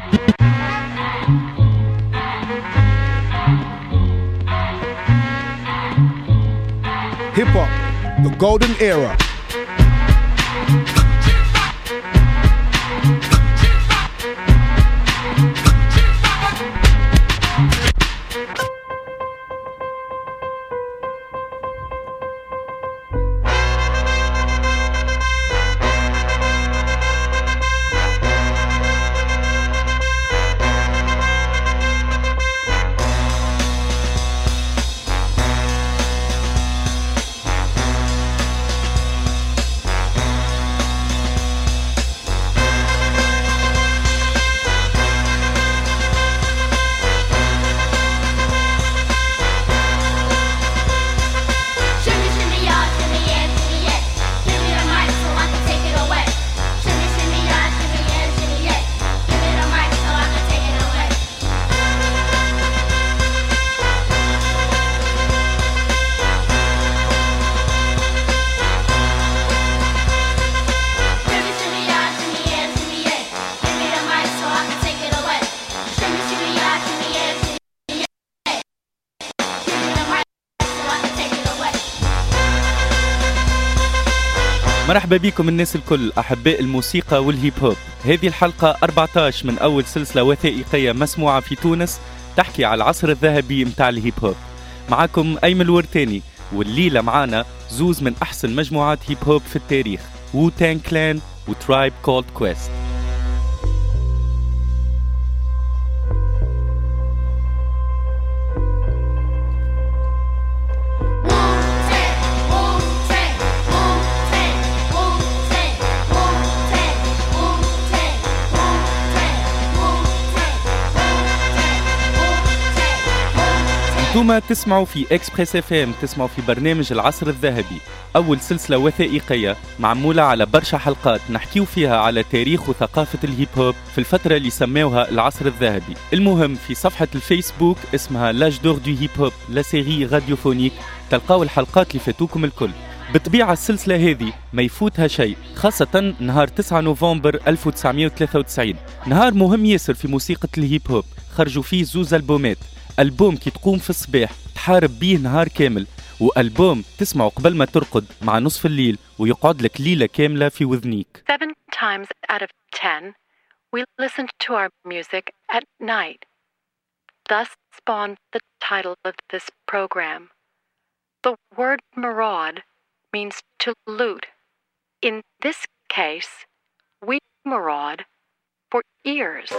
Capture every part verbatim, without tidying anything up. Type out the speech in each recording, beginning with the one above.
Hip hop, the golden era. مرحبا بكم الناس الكل أحباء الموسيقى والهيب هوب. هذه الحلقة أربعة عشر من أول سلسلة وثائقية مسموعة في تونس تحكي على العصر الذهبي متاع الهيب هوب. معكم أيمن الورتاني، والليلة معانا زوز من أحسن مجموعات هيب هوب في التاريخ، وو تانج كلان وترايب كولد كويست. انتوما تسمعوا في اكسبريس اف ام، تسمعوا في برنامج العصر الذهبي، اول سلسله وثائقيه معموله على برشا حلقات نحكيو فيها على تاريخ وثقافه الهيب هوب في الفتره اللي سموها العصر الذهبي. المهم في صفحه الفيسبوك اسمها لاج دور دو هيب هوب لا سيري راديوفونيك تلقاو الحلقات اللي فاتوكم الكل. بالطبيعه السلسله هذه ما يفوتها شيء، خاصه نهار تسعة نوفمبر ألف وتسعمائة وثلاثة وتسعين، نهار مهم ياسر في موسيقى الهيب هوب. خرجوا فيه زوز البومات، ألبوم كي تقوم في الصباح تحارب بيه نهار كامل، وألبوم تسمعه قبل ما ترقد مع نصف الليل ويقعد لك ليلة كاملة في وذنيك. Seven times out of ten we listened to our music at night. Thus spawned the title of this program. The word maraud means to loot. In this case, we maraud for ears.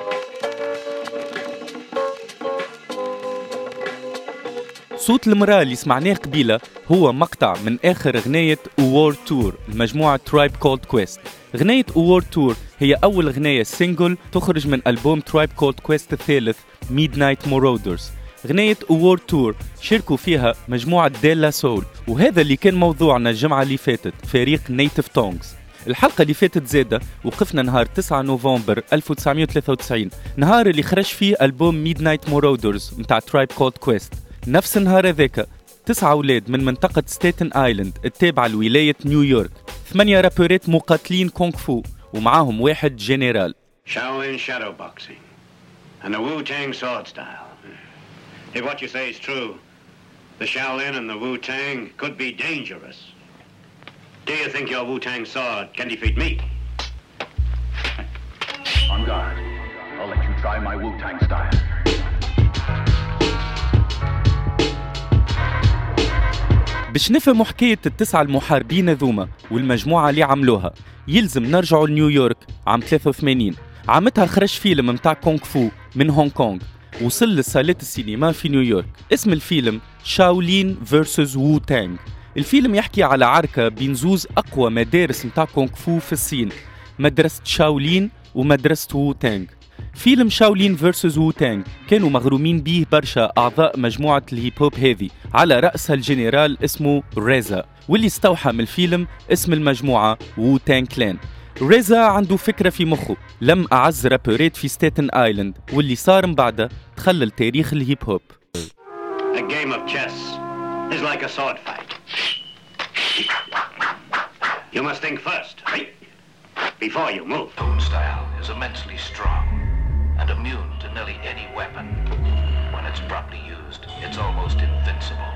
صوت المرأة اللي سمعناه قبيلة هو مقطع من آخر غناية وور تور المجموعة ترايب كولد كويست. غناية وور تور هي أول غناية سينجل تخرج من ألبوم ترايب كولد كويست الثالث ميدنايت مورودرز. غناية وور تور شاركوا فيها مجموعة ديلا سول، وهذا اللي كان موضوعنا الجمعة اللي فاتت، فريق نيتيف تونغز. الحلقة اللي فاتت زادة وقفنا نهار تسعة نوفمبر ألف وتسعمائة وثلاثة وتسعين، نهار اللي خرج فيه ألبوم ميدنايت مورودرز متاع ترايب كولد كويست. نفس النهار هذاك تسعة أولاد من منطقة ستيتن آيلاند التابعة لولاية نيويورك، ثمانية رابورات مقاتلين كونغ فو ومعاهم واحد جنرال. Shaolin shadow boxing and the Wu-Tang sword style. If what you say is true, the Shaolin and the Wu-Tang could be dangerous. Do you think your Wu-Tang sword can defeat me? On guard. I'll let you try my Wu-Tang style. باش نفهموا حكاية التسعة المحاربين ذوما والمجموعة اللي عملوها يلزم نرجعوا لنيويورك عام ثلاثة وثمانين. عامتها خرج فيلم متاع كونغ فو من هونغ كونغ، وصل لصالات السينما في نيويورك. اسم الفيلم شاولين فيرسز وو تانغ. الفيلم يحكي على عركة بين زوز أقوى مدارس متاع كونغ فو في الصين، مدرسة شاولين ومدرسة وو تانغ. فيلم شاولين فيرسز وو تانغ كانوا مغرومين به برشا أعضاء مجموعة الهيب هوب هذه، على رأسها الجنرال اسمه ريزا، واللي استوحى من الفيلم اسم المجموعة وو تانغ كلان. ريزا عنده فكرة في مخه، لم أعز رابورات في ستيتن آيلاند، واللي صار من بعده تخلل تاريخ الهيب هوب. A game of chess is like a sword fight. You must think first, right? Before you move. Tone style is immensely strong. virtually any weapon. When it's properly used, it's almost invincible.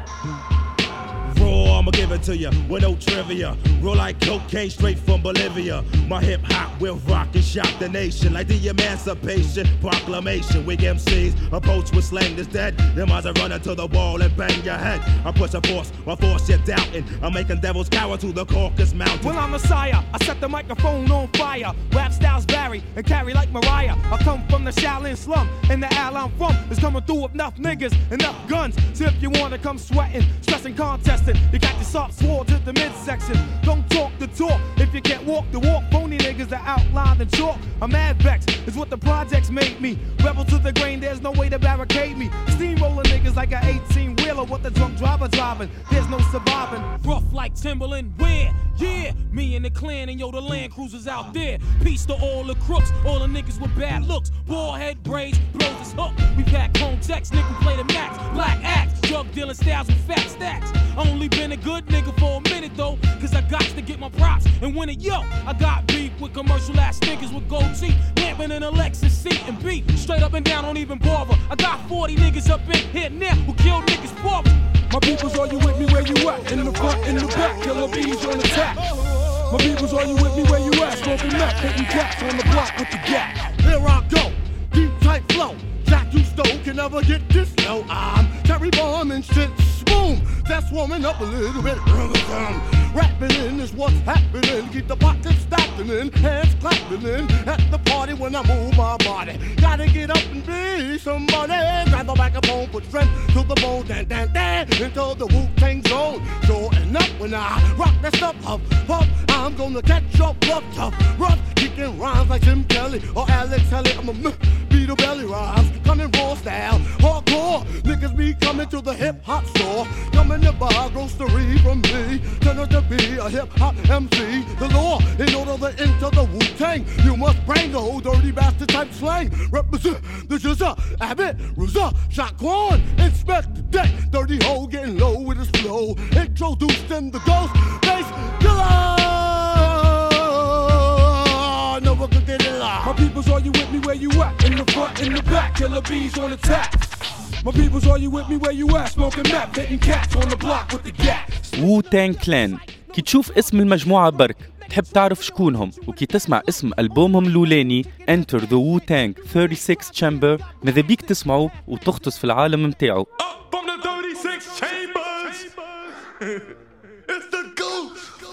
Raw, I'ma give it to you with no trivia. Roll like cocaine straight from Bolivia. My hip hop will rock and shock the nation like the Emancipation Proclamation. Weak M Cs approach with slang that's dead. Them eyes are running to the wall and bang your head. I push a force, my force you're doubting. I'm making devils cower to the Caucasus Mountain. Well, I'm Messiah. I set the microphone on fire. Rap styles vary and carry like Mariah. I come from the Shaolin slum, and the al I'm from is coming through with enough niggas, enough guns. So if you wanna come sweating, stressing, contesting, you got your soft sword to the midsection. Don't talk the talk if you can't walk the walk. Phony niggas that outline the chalk. I'm mad vex is what the projects made me. Rebel to the grain, there's no way to barricade me. Steamroller niggas like an eighteen wheeler with the drunk driver driving. There's no surviving. Rough like Timberland, where? Yeah, me and the clan and yo, the Land Cruisers out there. Peace to all the crooks, all the niggas with bad looks. Bald head braids, blows his hook. We pack home text, nigga play the max. Black axe, drug dealing styles with fat stacks. Only been a good nigga for a minute though, cause I got to get my props and win it. Yo, I got beef with commercial ass niggas with gold teeth, lamping in a Lexus seat and beat straight up and down, don't even bother. I got forty niggas up in here now who kill niggas for me. My peoples, are you with me where you at? In the front, in the back, killer bees on attack. My peoples, are you with me where you at? Smoking meth, hitting cats on the block with the gap. Here I go, deep tight flow. Jack you stole can never get this low. I'm Terry Bomb and shit. Boom, that's warming up a little bit. Rapping in is what's happening. Keep the pockets stacking in, hands clapping in. At the party when I move my body. Gotta get up and be somebody. Grab the microphone, put strength to the bone. Dan, dan, dan, into the Wu-Tang zone. Sure enough, when I rock that stuff, huff, huff, I'm gonna catch up, rough, tough, rough. Kicking rhymes like Jim Kelly or Alex Haley. I'm a beat a belly rhymes, coming raw style. Hardcore, niggas be coming to the hip-hop store. Coming to buy grocery from me. Turn out to be a hip-hop M C. The law, in order to enter the Wu-Tang, you must bring the whole dirty bastard type slang. Represent the Jizza, Abbott, Rizza, Shaquan, inspect the deck. Dirty hoe getting low with his flow. Introducing the ghost face killer. Never could get it live. My peoples, are you with me where you at? In the front, in the back, killer bees on attack. My peoples, are you with me where you at? Smoking meth, hitting cats on the block with the gap. Wu-Tang Clan. كي تشوف اسم المجموعة برك تحب تعرف شكونهم، وكي تسمع اسم ألبومهم الأولاني Enter the Wu-Tang thirty-six Chamber ماذا بيك تسمعه وتغطس في العالم متاعه. Up from the thirty-six chambers. It's the ghost.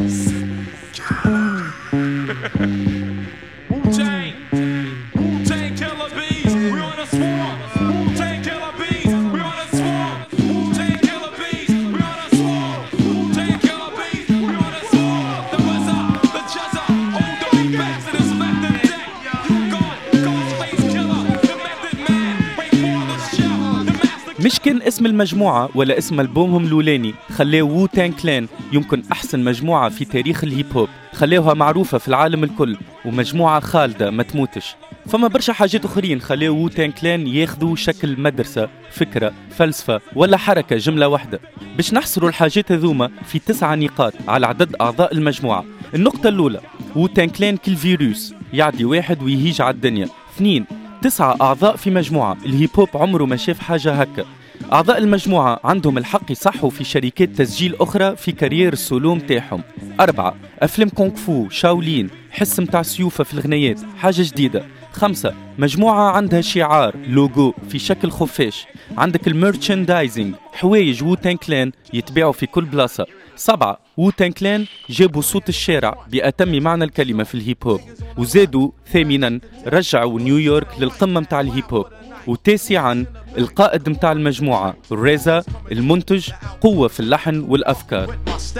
Wu-Tang, Wu-Tang killer bees, we on a swarm. Wu-Tang killer bees, we on a swarm. Wu-Tang killer bees, we on a swarm. Wu-Tang killer bees, we on a swarm. The Wizza, the Jizza, old dirty bastard is left in deck. You gone, Ghostface killer, the method man, wait for the show. The master. مش كان اسم المجموعة ولا اسم ألبومهم الأولاني خلاه وو-تانغ كلان يمكن أحسن مجموعة في تاريخ الهيب هوب، خلاوها معروفة في العالم الكل ومجموعة خالدة ما تموتش. فما برشا حاجات أخرين خلاو وو-تانغ كلان ياخذوا شكل مدرسة، فكرة، فلسفة ولا حركة جملة واحدة. باش نحصروا الحاجات هذوما في تسعة نقاط على عدد أعضاء المجموعة. النقطة الأولى، وو-تانغ كلان كالفيروس يعدي واحد ويهيج على الدنيا. اثنين، تسعة أعضاء في مجموعة، الهيب هوب عمره ما شاف حاجة هكا. أعضاء المجموعة عندهم الحق يصحوا في شركات تسجيل أخرى في كارير السولو متاعهم. أربعة، أفلام كونغ فو، شاولين، حس متاع سيوفة في الغنيات، حاجة جديدة. خمسة، مجموعة عندها شعار لوجو في شكل خفاش. عندك الميرشندايزنج، حوايج وو-تانغ كلان يتباعوا في كل بلاصة. سبعة، وو-تانغ كلان جابوا صوت الشارع بأتم معنى الكلمة في الهيب هوب. وزادوا ثامنا رجعوا نيويورك للقمة متاع الهيب هوب. وتاسعا، القائد متاع المجموعة ريزا، المنتج، قوة في اللحن والأفكار.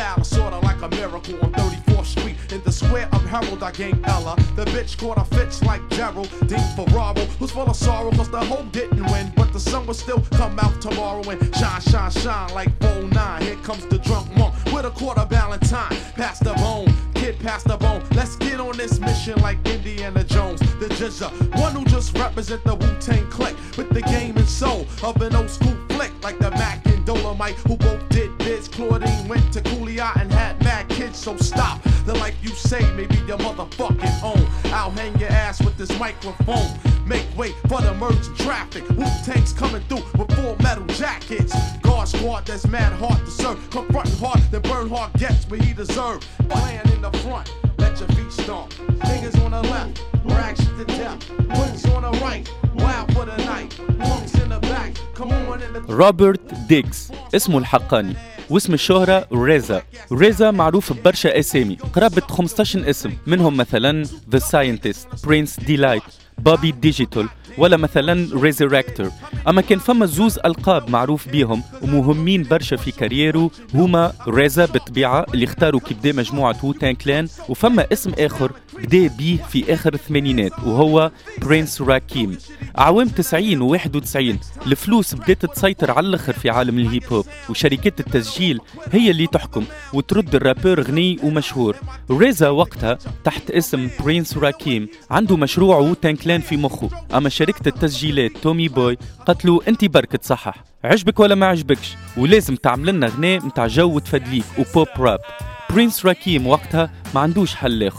In the square of Harold, I gained Ella. The bitch caught a fitch like Gerald. Dean Ferraro, who's full of sorrow, cause the hope didn't win. But the sun will still come out tomorrow and shine, shine, shine like oh nine. Here comes the drunk monk with a quarter Valentine. Pass the bone, kid, pass the bone. Let's get on this mission like Indiana Jones. The Jizza, one who just represent the Wu-Tang clique with the game and soul of an old school flick like the Mac and Dolomite, who both did biz. Claudine went to Cooley and had mad kids, so stop. The life you say may be your motherfucking own. Out hang your ass with this microphone. Make way for the emerging traffic. Wu-Tang's coming through with full metal jackets. Guard squad that's mad hard to serve. Confronting hard, then burn hard gets what he deserve. Playing in the front, let your feet stomp. Fingers on the left, rags to death. Wings on the right, wild for the night. Punks in the back, come on in the... روبرت ديغز اسمه الحقاني، واسم الشهرة ريزا. ريزا معروف ببرشا أسامي، قرابة خمسطاش اسم، منهم مثلا The Scientist, Prince Delight, بابي ديجيتال، ولا مثلا ريزيركتور. أما كان فما زوز ألقاب معروف بيهم ومهمين برشا في كاريرو، هما ريزا بالطبيعة اللي اختاروا كي بدا مجموعة ووتان كلان، وفما اسم آخر بدا بيه في آخر الثمانينات وهو برينس راكيم. أعوام تسعين وواحد وتسعين الفلوس بدأت تسيطر على الآخر في عالم الهيب هوب، وشركات التسجيل هي اللي تحكم وترد الرابور غني ومشهور. ريزا وقتها تحت اسم برينس راكيم عنده مشروع ووتان كلان في مخه، أما شركة التسجيلات تومي بوي قتلوا انتي برك تصحح، عجبك ولا ما عجبكش، ولازم تعمل لنا غناء متاع جو وتفدليك وبوب راب. برينس راكيم وقتها ما عندوش حل آخر.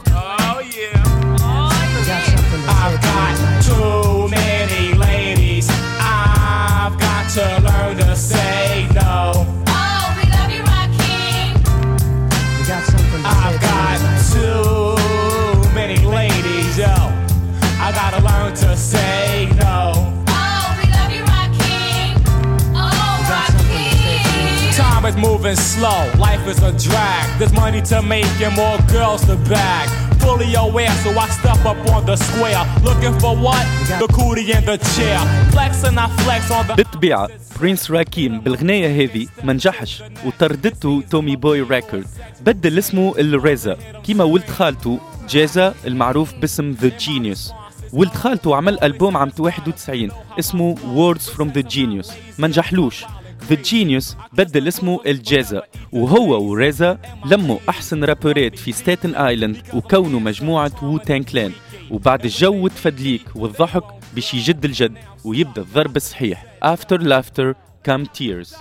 I've got too many ladies. I've got to learn to say no. Oh, we love you, Rakim. You got something to I've say got too many ladies, yo. I gotta learn to say no. Oh, we love you, Rakim. Oh, Rakim. Time is moving slow. Life is a drag. There's money to make and more girls to bag. Fully aware, so I step up on the square. Looking for what? The cootie in the chair. Flex and I flex on the... بالطبيعة برينس راكيم بالغناية هذه ما نجحش وطردته تومي بوي ريكورد، بدل اسمه الريزا كيما ولد خالته جيزا المعروف باسم ذا جينيوس. ولد خالته عمل ألبوم عام واحد وتسعين اسمه Words from the Genius، ما نجحلوش. The Genius بدل اسمه الجيزا، وهو وريزا لموا أحسن رابورات في ستاتن آيلاند وكونوا مجموعة ووتان كلان. وبعد الجو تفدليك والضحك باش يجد الجد ويبدأ الضرب الصحيح. After laughter come tears.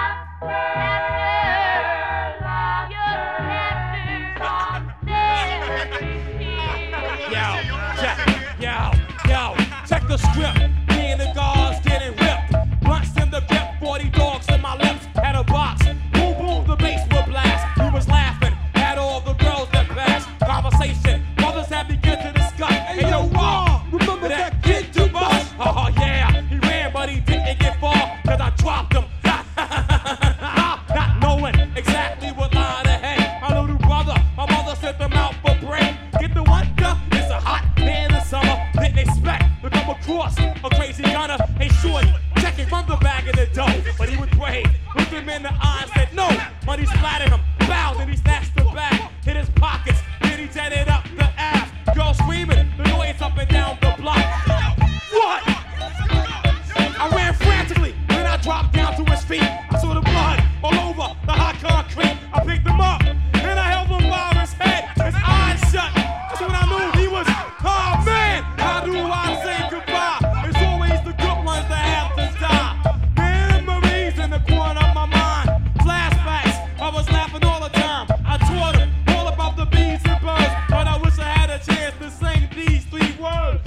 Yo, check, yo, yo, check the script. Me and the guards getting ripped. Blunts in the grip, forty dogs in my lips. Had a box, boom boom, the bass would blast. We was laughing at all the girls that passed. Conversation, mothers had begun to discuss. Hey yo, Raw, remember that kid to bust? Oh yeah, he ran but he didn't get far, cause I dropped him. Not knowing exactly what line to hang. My little brother, my mother sent them out for break. Get the one duck, it's a hot day in the summer. Didn't expect to come across a crazy gunner. Hey shorty, checking from the bag of the dough, but he was brave. Looked him in the eye and said no. Money splattered him, bowed and he snatched the bag, hit his pockets, then he jetted up the ass. Girl screaming, the noise up and down the block. What? I ran frantically, then I dropped down to his feet. I saw the blood all over the hot concrete. I picked him up, and I held him by his head, his eyes shut. That's when I knew he was, oh man, how do I say goodbye? It's always the good ones that have to die. Memories in the corner of my mind, flashbacks, I was laughing all the time. I taught him all about the bees and birds, but I wish I had a chance to sing these three words.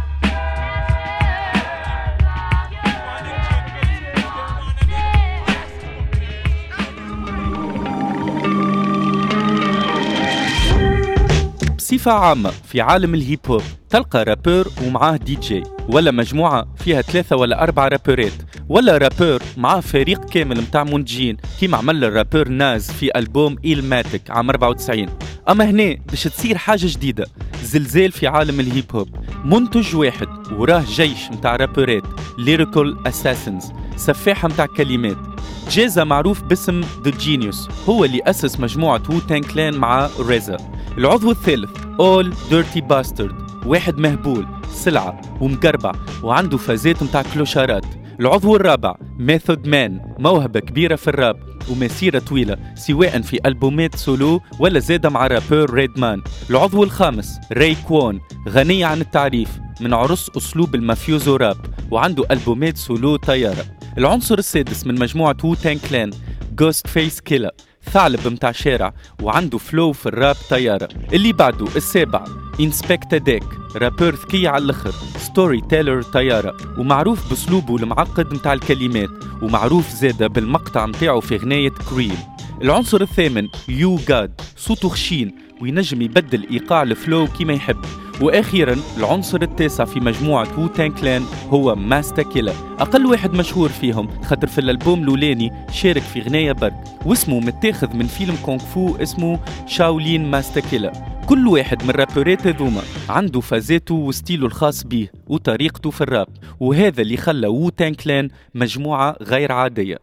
بصفة عامة في عالم الهيب هوب تلقى رابور ومعاه دي جي، ولا مجموعة فيها ثلاثة ولا أربعة رابورات، ولا رابور معاه فريق كامل متاع منتجين كيما عمل الرابور ناز في ألبوم إيلماتيك عام أربعة وتسعين. أما هنا باش تصير حاجة جديدة، زلزال في عالم الهيب هوب. منتج واحد وراه جيش متاع رابورات، ليريكال أساسنز، سفاحة متاع كلمات. جيزا معروف باسم The Genius، هو اللي أسس مجموعة ووتان كلان مع ريزا. العضو الثالث All Dirty Bastard، واحد مهبول سلعة ومقربع وعنده فازات متاع كلوشارات. العضو الرابع Method Man، موهبة كبيرة في الراب ومسيرة طويلة سواء في ألبومات سولو ولا زادة مع رابور ريدمان. العضو الخامس راي كوون، غني عن التعريف من عرس أسلوب المافيوزو راب وعنده ألبومات سولو طيارة. العنصر السادس من مجموعة ووتان كلان Ghost Face Killer، ثعلب متاع شارع وعنده فلو في الراب طيارة. اللي بعده السابع Inspector Deck، رابر ذكي على الاخر، ستوري تيلر طيارة، ومعروف باسلوبه المعقد متاع الكلمات، ومعروف زادة بالمقطع متاعه في غناية كريم. العنصر الثامن يو جاد، صوته خشين وينجم يبدل إيقاع الفلو كيما يحب. وأخيرا العنصر التاسع في مجموعة وو تانغ كلان هو ماستا كيلا، أقل واحد مشهور فيهم خاطر في الألبوم الأولاني شارك في غناية برك، واسمه متاخذ من فيلم كونغ فو اسمه شاولين ماستا كيلا. كل واحد من الرابورات هذوما عنده فازاته وستيله الخاص به وطريقته في الراب، وهذا اللي خلى وو تانغ كلان مجموعة غير عادية.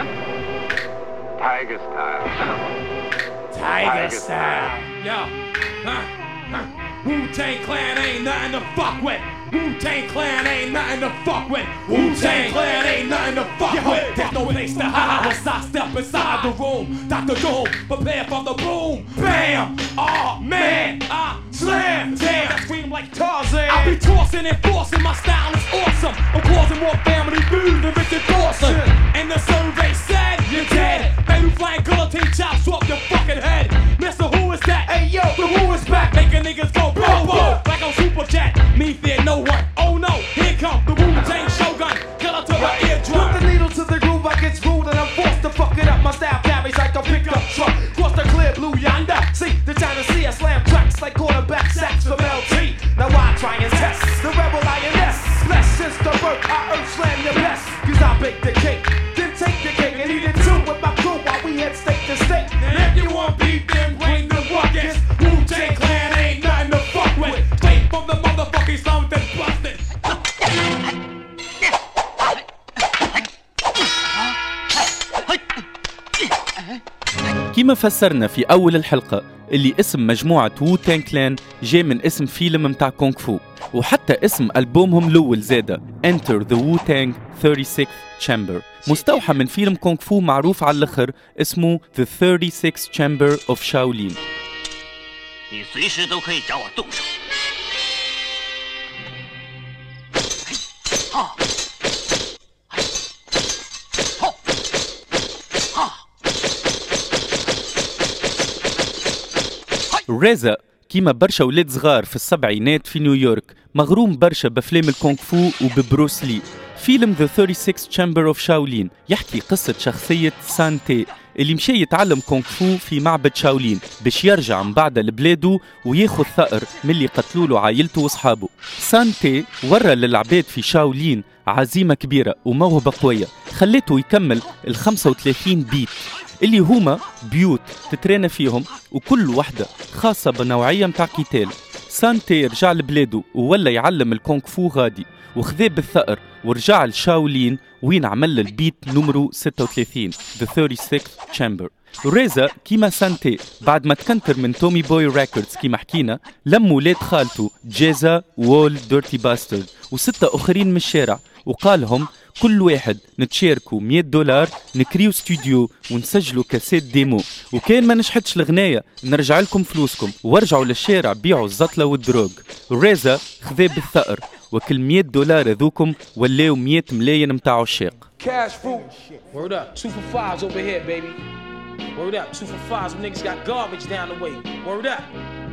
Tiger style. Tiger style. Yo. Huh. Huh. Wu-Tang Clan ain't nothing to fuck with. Wu-Tang Clan ain't nothing to fuck with. Wu-Tang Clan ain't nothing to fuck Yo, with. There's no place to hide once I step inside the room. Doctor Doom, prepare for the boom. Bam! Oh man, I slam. Damn, I scream like Tarzan. I be tossing and forcing, my style is awesome. I'm causing more family food than Richard Dawson. And the survey said you're dead. Baby flying guillotine chops off your fucking head. Mister Who is that? Hey yo, the Who is back, making niggas go whoa whoa like on Superjet. Me fear no one. Oh no, here come the Wu-Tang Shogun. Killer to the eardrum. Put the needle to the groove, I get screwed and I'm forced to fuck it up. My style carries like a pickup truck. Cross the clear blue yonder. See, the China Sea, I slam tracks like quarterback sacks from L T. Now I try and test the rebel lioness. Blessed since the birth, I earth slam your best. Cause I bake the cake, then take the cake and eat it too with my crew while we head state to state. And if you want beef, then bring the ruckus. Wu-Tang Clan ain't nothing to fuck with. Straight from the motherfucking slum that's busted. كيما فسرنا في أول الحلقة اللي اسم مجموعة وو تانغ كلان جاء من اسم فيلم متاع كونغ فو، وحتى اسم ألبومهم الأول زادة Enter the Wu-Tang thirty-sixth Chamber، مستوحى من فيلم كونغ فو معروف على الآخر اسمه The thirty-sixth Chamber of Shaolin. 你随时都可以找我动手。好。 ريزا كيما برشا ولاد صغار في السبعينات في نيويورك مغروم برشا بأفلام الكونغ فو وببروس لي. فيلم The thirty-sixth Chamber of Shaolin يحكي قصة شخصية سان تي اللي مشي يتعلم كونغ فو في معبد شاولين باش يرجع من بعد لبلاده وياخذ ثأر من اللي قتلوله عائلته واصحابه. سان تي ورى للعباد في شاولين عزيمة كبيرة وموهبة قوية خلته يكمل ال خمسة وثلاثين بيت اللي هما بيوت تترينا فيهم وكل واحدة خاصة بنوعية متاع قتال. سانتي رجع لبلاده وولا يعلم الكونغ فو غادي وخذاه بالثأر ورجع لشاولين وين عمل البيت نمرو ستة وثلاثين The thirty-sixth Chamber. ريزا كيما سانتي بعد ما تكنتر من تومي بوي ريكوردز كيما حكينا لم ولاد خالته جيزا وول ديرتي باسترد وستة أخرين من الشارع وقالهم كل واحد نتشاركوا مية دولار نكريو استوديو ونسجلوا كاسيت ديمو وكان ما نجحتش الغناية نرجع لكم فلوسكم ورجعوا للشارع بيعوا الزطلة والدروغ. ريزا خذاه بالثأر وكل مية دولار ذوكم ولاو مية ملايين متاع عشاق. Cash fruit. Word up, two for fives over here, baby. Word up, two for fives. Them niggas got garbage down the way. Word up.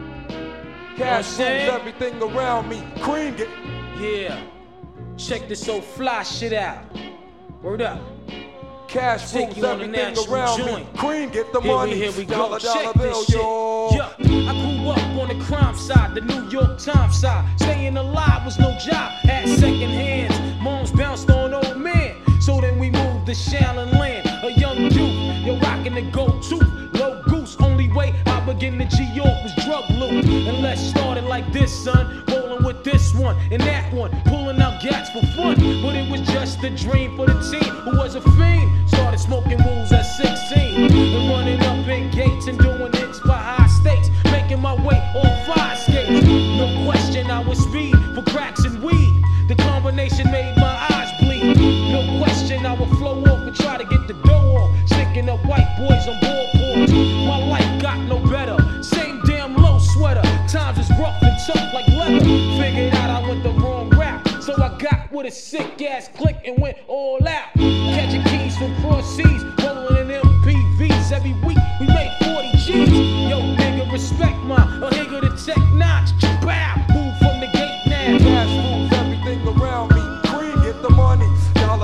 Cash rules everything around me. Cream it. Yeah. Check this old fly shit out. Word up. Cash Take rules you on a everything natural around joint. me. Cream get the Here money. we, here we go. Dollar, Check dollar this bill, shit. yo. Yeah. I grew up on the crime side, the New York Times side. Staying alive was no job. Had second hands. Moms bounced on old men. So then we moved to Shaolin Land. A young youth, you're rocking the gold tooth. Low goose, only way I begin to G-York was drug loot. And let's start it like this, son. Rolling with this one and that one. Pulling out gats for fun. But it was just a dream for the team who was a fiend. Started smoking rules at sixteen. And running up in gates and doing hits for high stakes. Making my way on fire skates. No question I was speed for cracks and weed. The combination made my eyes bleed. No question I would flow off and try to get the dough off. Sticking up white boys on board boards. My life got no better. Same damn low sweater. Times is rough and tough like leather. Figured out I went the wrong route. So I got with a sick ass click and went all out. Catching keys from cross seas. Rolling in M P Vs. Every week we made forty G's. Yo nigga respect my a nigga to tech notch. Bow. Move from the game.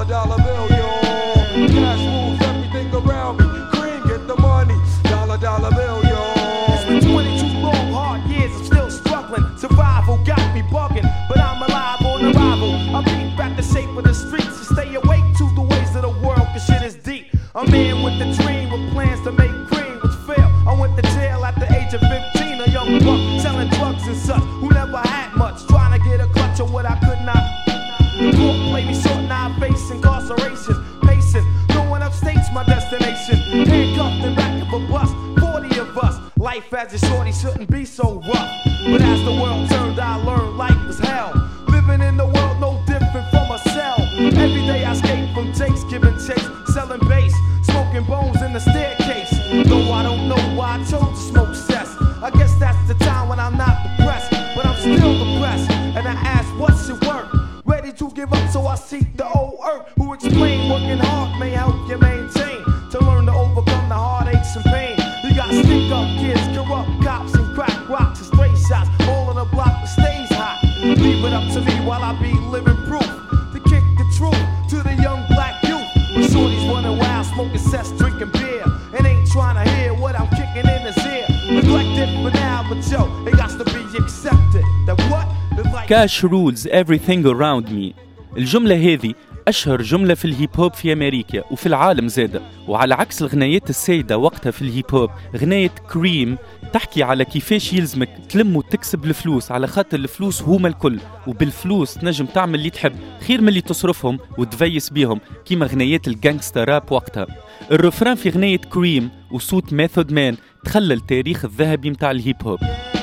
dollar, dollar bill, yo. Cash rules everything around me. Cream, get the money, dollar, dollar bill, yo. It's been twenty-two long, hard years, I'm still struggling. Survival got me bugging, but I'm alive on arrival. I beat back the shape of the streets to stay awake to the ways of the world, cause shit is deep. A man with a dream, with plans to make cream, which failed. I went to jail at the age of fifteen, a young buck selling drugs and such, who never had much, trying to get a clutch of what I could not. The court played me short, now I face incarceration. Pacing, going upstate's my destination. Handcuffed in back of a bus, forty of us. Life as a shorty shouldn't be so rough. But as the world turned, I learned life was hell. Living in the world no different from a cell. Every day I escape from takes, giving chase, selling bass, smoking bones in the staircase. Though I don't know why I chose to smoke cess. I guess that's the time when I'm not depressed, but I'm still depressed. And I ask, what's your work? Ready to give up, so I seek the old earth, who explain working hard may help you maintain, to learn to overcome the heartaches and pain. You got stick up kids, corrupt cops, and crack rocks and stray shots, all in a block that stays hot. Leave it up to me while I be living proof, to kick the truth to the young black youth. When shorties running wild, smoking cess, drinking beer, and ain't trying to hear what I'm kicking in his ear. Neglected for now, but yo, it got to be accepted. That what? Cash rules everything around me. الجملة هذه أشهر جملة في الهيب هوب في أمريكا وفي العالم زادة، وعلى عكس الغنايات السيدة وقتها في الهيب هوب، غناية كريم تحكي على كيفاش يلزمك تلم وتكسب الفلوس، على خاطر الفلوس هما الكل، وبالفلوس تنجم تعمل اللي تحب خير من اللي تصرفهم وتفيس بيهم، كيما غنايات الجانكستا راب وقتها. الرفران في غناية كريم وصوت ميثود مان تخلى التاريخ الذهبي متاع الهيب هوب.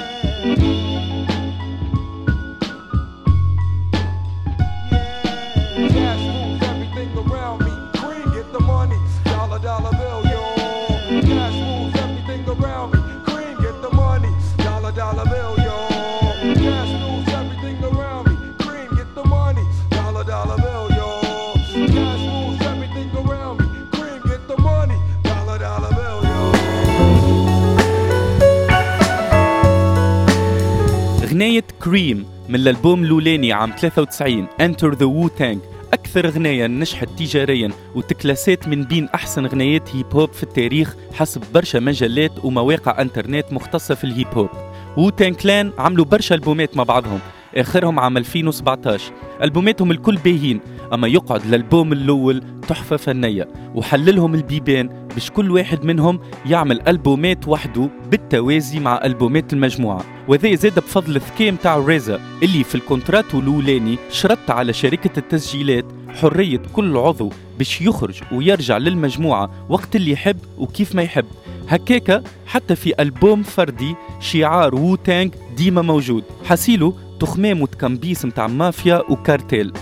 غناية كريم من الألبوم الأولاني عام ثلاثة وتسعين Enter the Wu-Tang أكثر غناية نجحت تجاريا وتكلاسات من بين أحسن غنايات هيب هوب في التاريخ حسب برشا مجلات ومواقع انترنت مختصة في الهيب هوب. وو-تانغ كلان عملوا برشا ألبومات مع بعضهم، آخرهم عام ألفين وسبعطاش. ألبوماتهم الكل باهين، أما يقعد الألبوم الأول تحفة فنية وحللهم البيبان باش كل واحد منهم يعمل ألبومات وحده بالتوازي مع ألبومات المجموعة، وذي زاد بفضل الذكاء متاع ريزا اللي في الكونترات الأولاني شرط على شركة التسجيلات حرية كل عضو باش يخرج ويرجع للمجموعة وقت اللي يحب وكيف ما يحب. هكاكا حتى في ألبوم فردي شعار وو-تانغ ديما موجود، حسيلو تخمام وتكمبيس متاع مافيا وكارتيل.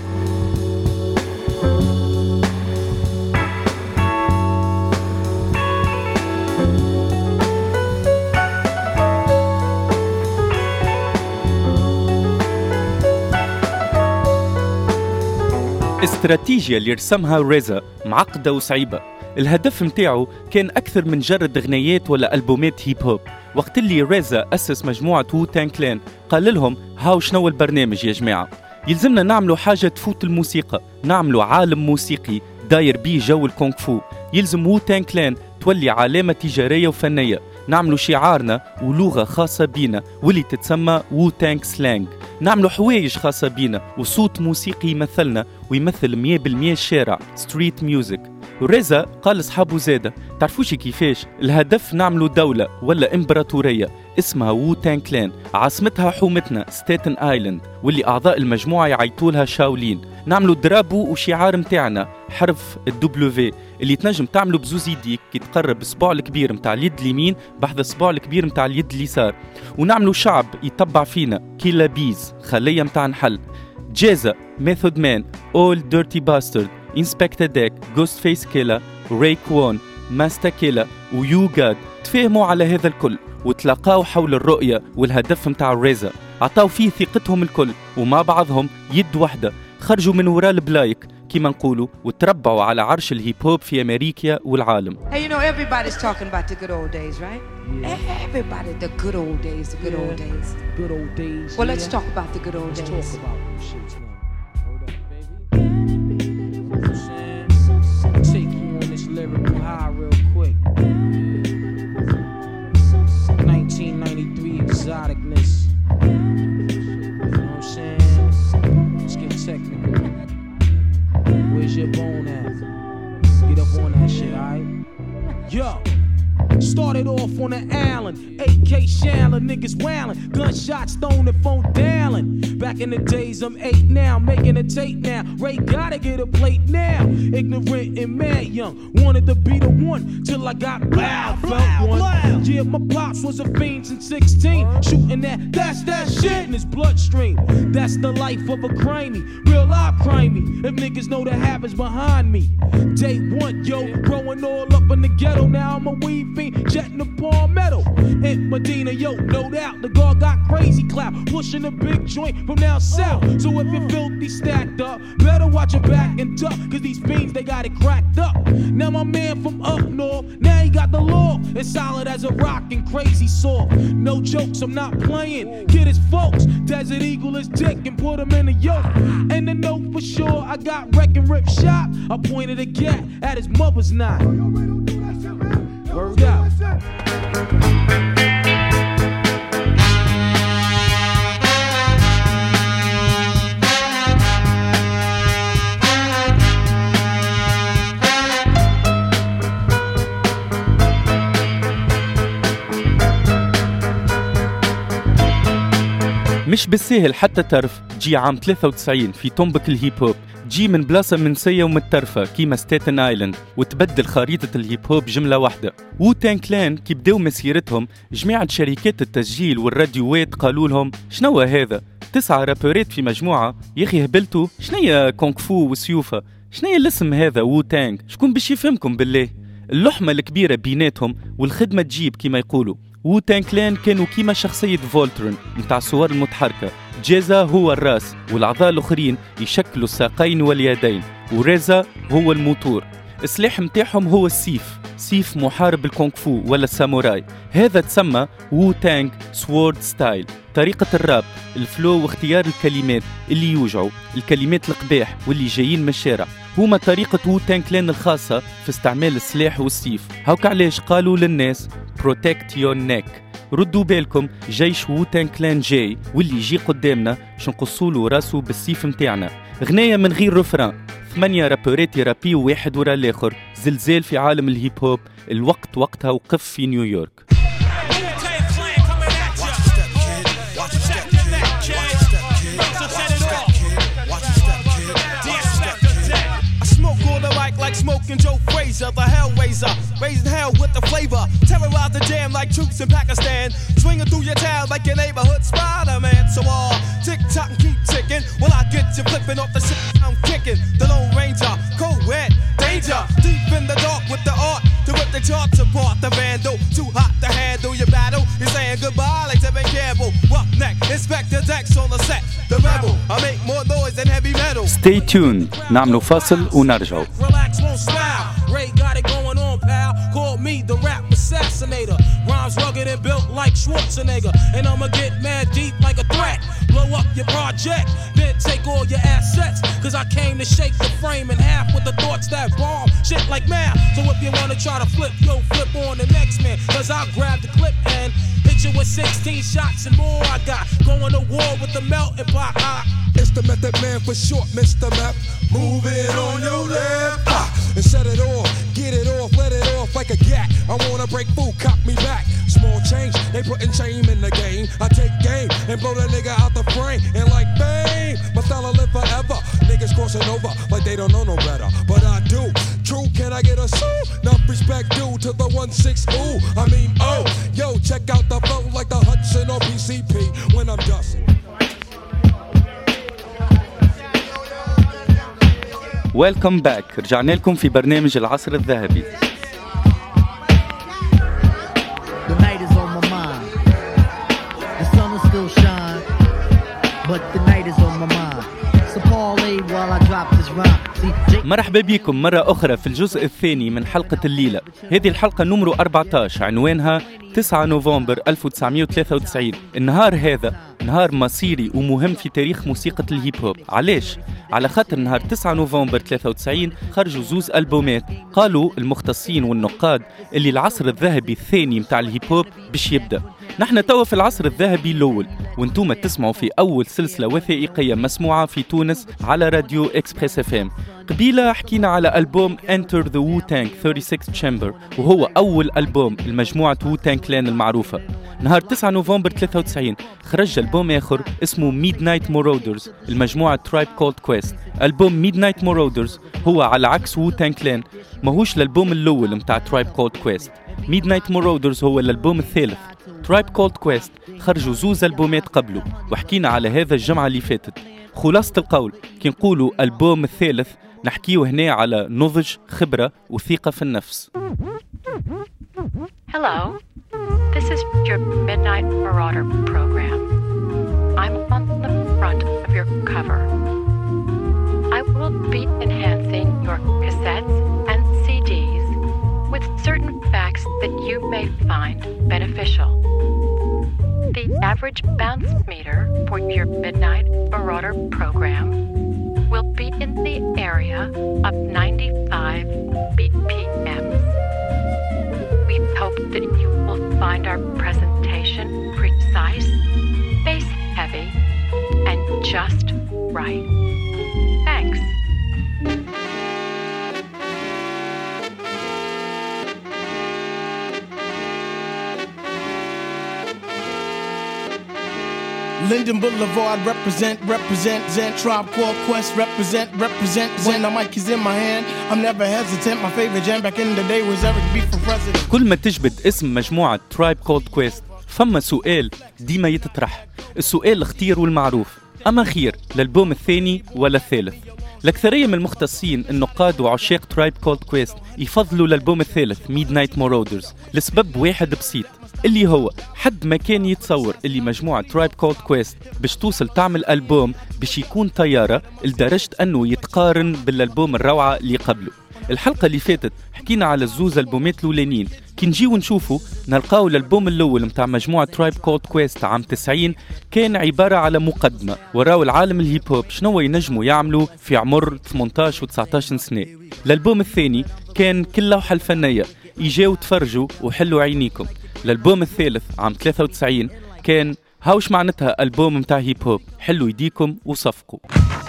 استراتيجية اللي رسمها ريزا معقدة وصعيبة. الهدف متاعه كان أكثر من جرد غنايات ولا ألبومات هيب هوب. وقت اللي ريزا أسس مجموعة وو-تانغ كلان قال لهم هاو شنو البرنامج يا جماعة، يلزمنا نعملوا حاجة تفوت الموسيقى، نعملوا عالم موسيقي داير بيه جو الكونغ فو، يلزم وو-تانغ كلان تولي علامة تجارية وفنية، نعملوا شعارنا ولغة خاصة بينا واللي تتسمى وو-تانغ سلانج، نعملوا حوايج خاصة بينا وصوت موسيقي يمثلنا ويمثل مية بالمية الشارع ستريت ميوزك. وريزا قال أصحابه زادة تعرفوش كيفاش الهدف نعملوا دولة ولا إمبراطورية اسمها وو-تانغ كلان، عاصمتها حومتنا ستاتن آيلاند واللي أعضاء المجموعة يعيطولها شاولين، نعملوا درابو وشعار متاعنا حرف الدبليو اللي تنجم تعملوا بزوز يديك كي تقرب الصباع الكبير متاع اليد اليمين بحذا الصباع الكبير متاع اليد اليسار، ونعملوا شعب يتبع فينا كيلا بيز خلية متاع نحل، جازا ميثود مان اول ديرتي باسترد إنسبكتر ديك غوست فيس كيلا ري كوون ماستا كيلا ويو جاد. تفاهموا على هذا الكل وتلاقاو حول الرؤية والهدف متاع الريزا، عطاو فيه ثقتهم الكل ومع بعضهم يد واحدة، خرجوا من وراء البلايك كما نقولوا وتربعوا على عرش الهيب هوب في أمريكا والعالم. Hey, you know everybody's talking about the good old days, right? Yeah. Everybody, the good old days, the good yeah. old days. Good old days. Well, yeah. let's talk about the good old let's days. Let's talk about them shits now. Hold up, baby. exoticness. You know what I'm saying? Let's get technical. Where's your bone at? Get up on that shit, alright? Yo! Started off on the Allen, A K Shallon, niggas wailing, gunshots thrown and phone dialing. Back in the days, I'm eight now, making a tape now. Ray gotta get a plate now. Ignorant and mad young, wanted to be the one till I got loud, felt one. Yeah, my pops was a fiend since sixteen, shooting that, that's that shit in his bloodstream. That's the life of a crimey, real life crimey. If niggas know the habits behind me. Day one, yo, growing all up in the ghetto, now I'm a weed fiend, jetting the palmetto. In Medina, yo, no doubt, the guard got crazy clout, pushing a big joint from down south. So if you're filthy stacked up, better watch your back and duck, cause these fiends, they got it cracked up. Now my man from up north, now he got the law, it's solid as a rock and crazy soft. No jokes, I'm not playing, get his folks, Desert Eagle his dick and put him in a yoke. And to know for sure, I got wreck and rip shot, I pointed a gat at his mother's knot. Word out. مش بالسهل حتى ترف جي عام ثلاثة وتسعين في طنبك الهيب هوب، جي من بلاصة منسية ومترفة كيما ستيتن آيلاند وتبدل خريطة الهيب هوب جملة واحدة. وو تانج كلان كي بداو مسيرتهم جميع شركات التسجيل والراديوات قالوا لهم شنو هذا؟ تسعة رابورات في مجموعة، يا أخي هبلتوا؟ شنيا كونغ فو وسيوفة؟ شنيا الاسم هذا وو تانج؟ شكون باش يفهمكم بالله؟ اللحمة الكبيرة بيناتهم والخدمة تجيب كيما يقولوا. وو تانج كلان كانوا كيما شخصية فولترون متاع الصور المتحركة، جيزا هو الراس والأعضاء الآخرين يشكلوا الساقين واليدين، وريزا هو الموتور. السلاح متاعهم هو السيف، سيف محارب الكونغ فو ولا الساموراي. هذا تسمى وو تانج سوورد ستايل، طريقة الراب، الفلو واختيار الكلمات اللي يوجعوا، الكلمات القباح واللي جايين من الشارع، هما طريقة وو تانج كلان الخاصة في استعمال السلاح والسيف. هاوك علاش قالوا للناس protect your neck. ردوا بالكم جيش وو تانج كلان جاي، واللي يجي قدامنا باش نقصوله راسه بالسيف متاعنا. غناية من غير رفران، ثمانية رابورات يرابيو واحد ورا الآخر، زلزال في عالم الهيب هوب. الوقت وقتها وقف في نيويورك. Like smoking Joe Frazier, the Hellraiser, raising hell with the flavor, terrorize the jam like troops in Pakistan, swinging through your town like your neighborhood Spider-Man. So all uh, tick tock and keep ticking, while I get you flipping off the shit I'm kicking. The Lone Ranger, cold wet, danger, deep in the dark with the art to rip the charts apart. The vandal, too hot to handle your battle. You're saying goodbye like Tevin Campbell. Roughneck, Inspector Dex on the set. The rebel, I make more noise than heavy metal. Stay tuned, نعملوا فاصل ونرجعوا. Relax, won't smile. Ray got it going on, pal. Call me the rap assassinator. Rhymes rugged and built like Schwarzenegger. And I'ma get mad deep like a threat. Blow up your project, then take all your assets. Cause I came to shake the frame in half with the thoughts that bomb shit like math. So if you wanna try to flip, yo, flip on the next man. Cause I'll grab the clip and hit you with sixteen shots and more. I got going to war with the melting pot. I It's the Method Man for short, Mister Map. Move it on your left, ah, and set it off, get it off, let it off like a gat. I wanna break food, cop me back. Small change, they putting shame in the game. I take game and blow the nigga out the frame. And like bang, my style live forever. Niggas crossing over like they don't know no better, but I do. True, can I get a sue? Enough respect due to the one six ooh. I mean oh, yo, check out the flow like the Hudson or P C P when I'm dusting. ويلكم باك، رجعنا لكم في برنامج العصر الذهبي. The night is on my mind. The sun will still shine, but the night is on my mind. So parlay while I drop this rhyme. مرحبا بكم مرة أخرى في الجزء الثاني من حلقة الليلة. هذه الحلقة نمرو أربعة عشر، عنوانها تسعة نوفمبر ألف وتسعمائة وثلاثة وتسعين. النهار هذا نهار مصيري ومهم في تاريخ موسيقى الهيب هوب. علاش؟ على خاطر نهار تسعة نوفمبر ثلاثة وتسعين خرجوا زوز ألبومات. قالوا المختصين والنقاد اللي العصر الذهبي الثاني متاع الهيب هوب باش يبدأ. نحن توا في العصر الذهبي الأول، وانتم تسمعوا في أول سلسلة وثائقية مسموعة في تونس على راديو إكسبريس اف ام. قبيلة حكينا على ألبوم Enter the Wu-Tang ثلاثة وثلاثين Chamber، وهو أول ألبوم المجموعة Wu-Tang Clan المعروفة. نهار تسعة نوفمبر ثلاثة وتسعين خرج ألبوم آخر اسمه Midnight Marauders المجموعة Tribe Called Quest. ألبوم Midnight Marauders هو على عكس Wu-Tang Clan ماهوش الألبوم الأول متاع Tribe Called Quest. Midnight Marauders هو الألبوم الثالث. Tribe Called Quest خرجوا زوز ألبومات قبله، وحكينا على هذا الجمعة اللي فاتت. خلاصة القول كي نقولوا ألبوم الثالث نحكيه هنا على نضج، خبرة وثقة في النفس. Hello, this is your Midnight Marauder program. I'm on the front of your cover. I will be enhancing your cassettes and C Ds with certain facts that you may find beneficial. The average bounce meter for your Midnight Marauder program will be in the area of ninety-five B P M. We hope that you will find our presentation precise, bass-heavy, and just right. Thanks. Linden Boulevard, represent, represent, Zen Tribe Called Quest, represent, represent, Zen. The mic is in my hand, I'm never hesitant. My favorite jam back in the day was Eric B for president. كل ما تجبد اسم مجموعة Tribe Called Quest فما سؤال ديما يتطرح، السؤال الخطير والمعروف: أما خير الألبوم الثاني ولا الثالث؟ الأكثرية من المختصين النقاد وعشاق Tribe Called Quest يفضلوا الألبوم الثالث Midnight Marauders لسبب واحد بسيط، اللي هو حد ما كان يتصور اللي مجموعة Tribe Called Quest باش توصل تعمل ألبوم باش يكون طيارة لدرجة أنه يتقارن بالألبوم الروعة اللي قبله. الحلقة اللي فاتت حكينا على الزوز ألبومات الأولانيين، كي نجيو نشوفوا نلقاو الألبوم الأول متاع مجموعة Tribe Called Quest عام تسعين كان عبارة على مقدمة وراو العالم الهيب هوب شنو ينجموا يعملوا في عمر ثمانية عشر و تسعة عشر سنة. الألبوم الثاني كان كل لوحة الفنية، إجاو تفرجوا وحلوا عينيكم. الألبوم الثالث عام ثلاثة وتسعين كان هاوش معناتها ألبوم متاع هيب هوب، حلوا يديكم وصفقوا.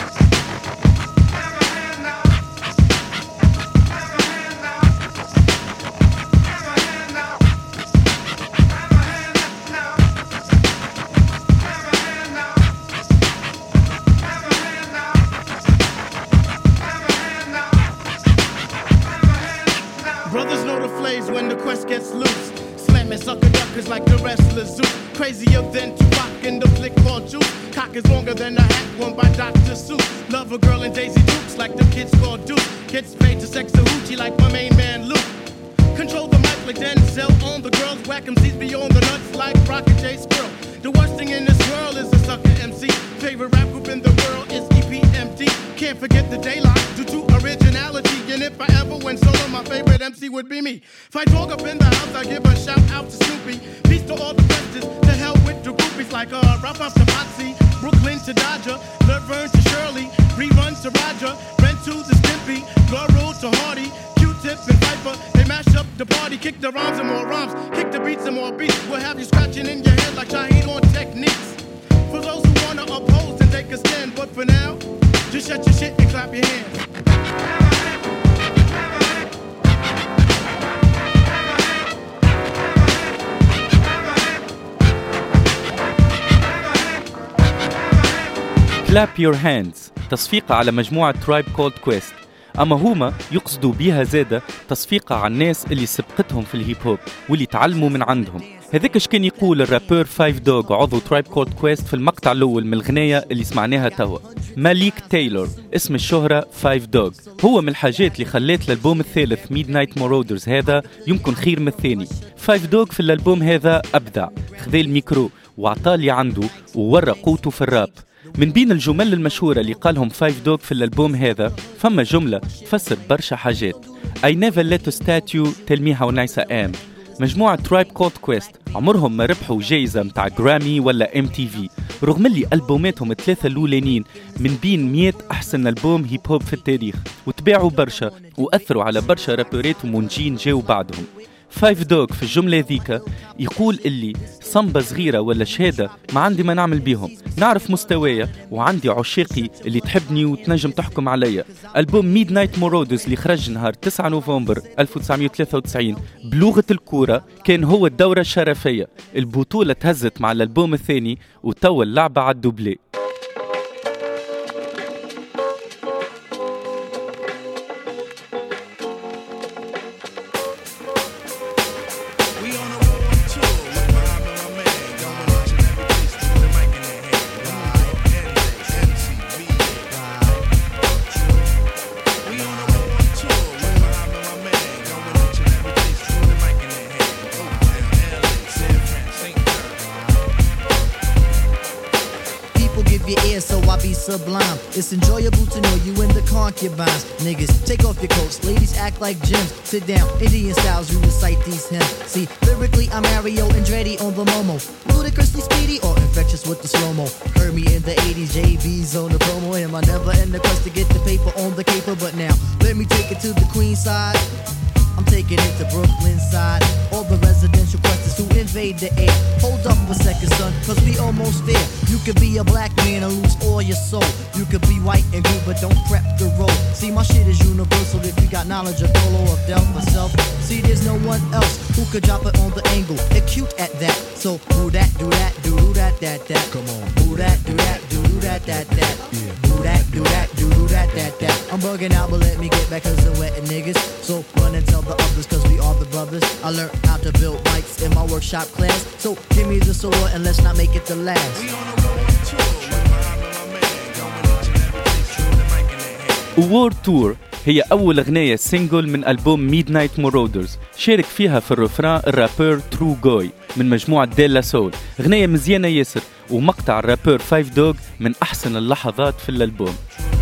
Brothers know the flames when the quest gets loose. Slamming sucker duckers like the wrestlers zoo. Crazier than Tupac in the flick called Juice. Cock is longer than a hat worn by Doctor Seuss. Love a girl in Daisy Dukes like the kids called Duke. Kids paid to sex a hoochie like my main man Luke. Control the mic like Denzel on the girls. Whack 'em C's beyond the nuts like Rocket J Squirrel. The worst thing in this world is a sucker M C. Favorite rap group in the world is E P M D. Can't forget the daylight due to originality. And if I ever went solo, my favorite M C would be me. If I talk up in the house, I give a shout out to Snoopy. Peace to all the bestest. To hell with the groupies like uh, Ralph off to Potsy, Brooklyn to Dodger, Laverne to Shirley, Rerun to Roger, Ren to the Stimpy, Laurel to Hardy, Q-Tip and Piper. They mash up the party, kick the rhymes and more rhymes, kick the beats and more beats. We'll have you scratching in your head like Shaheed on techniques. For those who wanna oppose and take a stand, but for now, just shut your shit and clap your hands. Clap Your Hands تصفيقة على مجموعة Tribe Called Quest، أما هما يقصدوا بيها زادة تصفيقة على الناس اللي سبقتهم في الهيب هوب واللي تعلموا من عندهم. هذاك اش كان يقول الرابور فايف دوغ عضو Tribe Called Quest في المقطع الأول من الغنية اللي سمعناها توا. ماليك تايلور اسم الشهرة فايف دوغ، هو من الحاجات اللي خلات الألبوم الثالث Midnight Marauders هذا يمكن خير من الثاني. فايف دوغ في الألبوم هذا أبدع، خذي الميكرو وعطالي عنده وورى قوته في الراب. من بين الجمل المشهورة اللي قالهم فايف دوغ في الألبوم هذا فما جملة تفسر برشا حاجات. I never let a statue tell me how nice I am. مجموعة ترايب كولد كويست عمرهم ما ربحوا جايزة متاع جرامي ولا ام تي في، رغم اللي ألبوماتهم الثلاثة الأولانيين من بين مية أحسن ألبوم هيب هوب في التاريخ، وتباعوا برشا وأثروا على برشا رابورات ومنجين جاو بعدهم. فايف دوغ في الجملة ذيك يقول اللي صنبة صغيرة ولا شهادة ما عندي ما نعمل بيهم، نعرف مستوايا وعندي عشاقي اللي تحبني وتنجم تحكم عليا. ألبوم ميد نايت مورودز اللي خرج نهار تسعة نوفمبر ألف وتسعمائة وثلاثة وتسعين بلغة الكورة كان هو الدورة الشرفية. البطولة تهزت مع الألبوم الثاني وتوا اللعبة على الدوبلي. Sublime. It's enjoyable to know you in the concubines. Niggas, take off your coats. Ladies act like gems. Sit down, Indian styles, you recite these hymns. See, lyrically, I'm Mario Andretti on the Momo. Ludicrously speedy or infectious with the slow-mo. Heard me in the eighties, J B's on the promo. Am I never in the quest to get the paper on the caper? But now, let me take it to the Queen side. I'm taking it to Brooklyn side. All the residential questions who invade the air. Hold up a second, son, cause we almost there. You could be a black man and lose all your soul. You could be white and good, but don't prep the road. See, my shit is universal if you got knowledge of Dolo or Del myself. See, there's no one else who could drop it on the angle. Acute at that. So, do that, do that, do that, that, that. Come on. Do that, do that, do that, that, that. Do that, do that, do that, that, that. I'm bugging out, but let me get back cause I'm wetting niggas. So, run and tell the others cause we are the brothers. I learned how to build mics in my workshop class. So, give me the sword and let's not make it the last. وورد تور هي أول غنية سينجل من ألبوم ميد نايت مورودرز، شارك فيها في الرفران الرابر ترو جوي من مجموعة ديلا سول. غنية مزيانة ياسر، ومقطع الرابر فايف دوغ من أحسن اللحظات في الألبوم.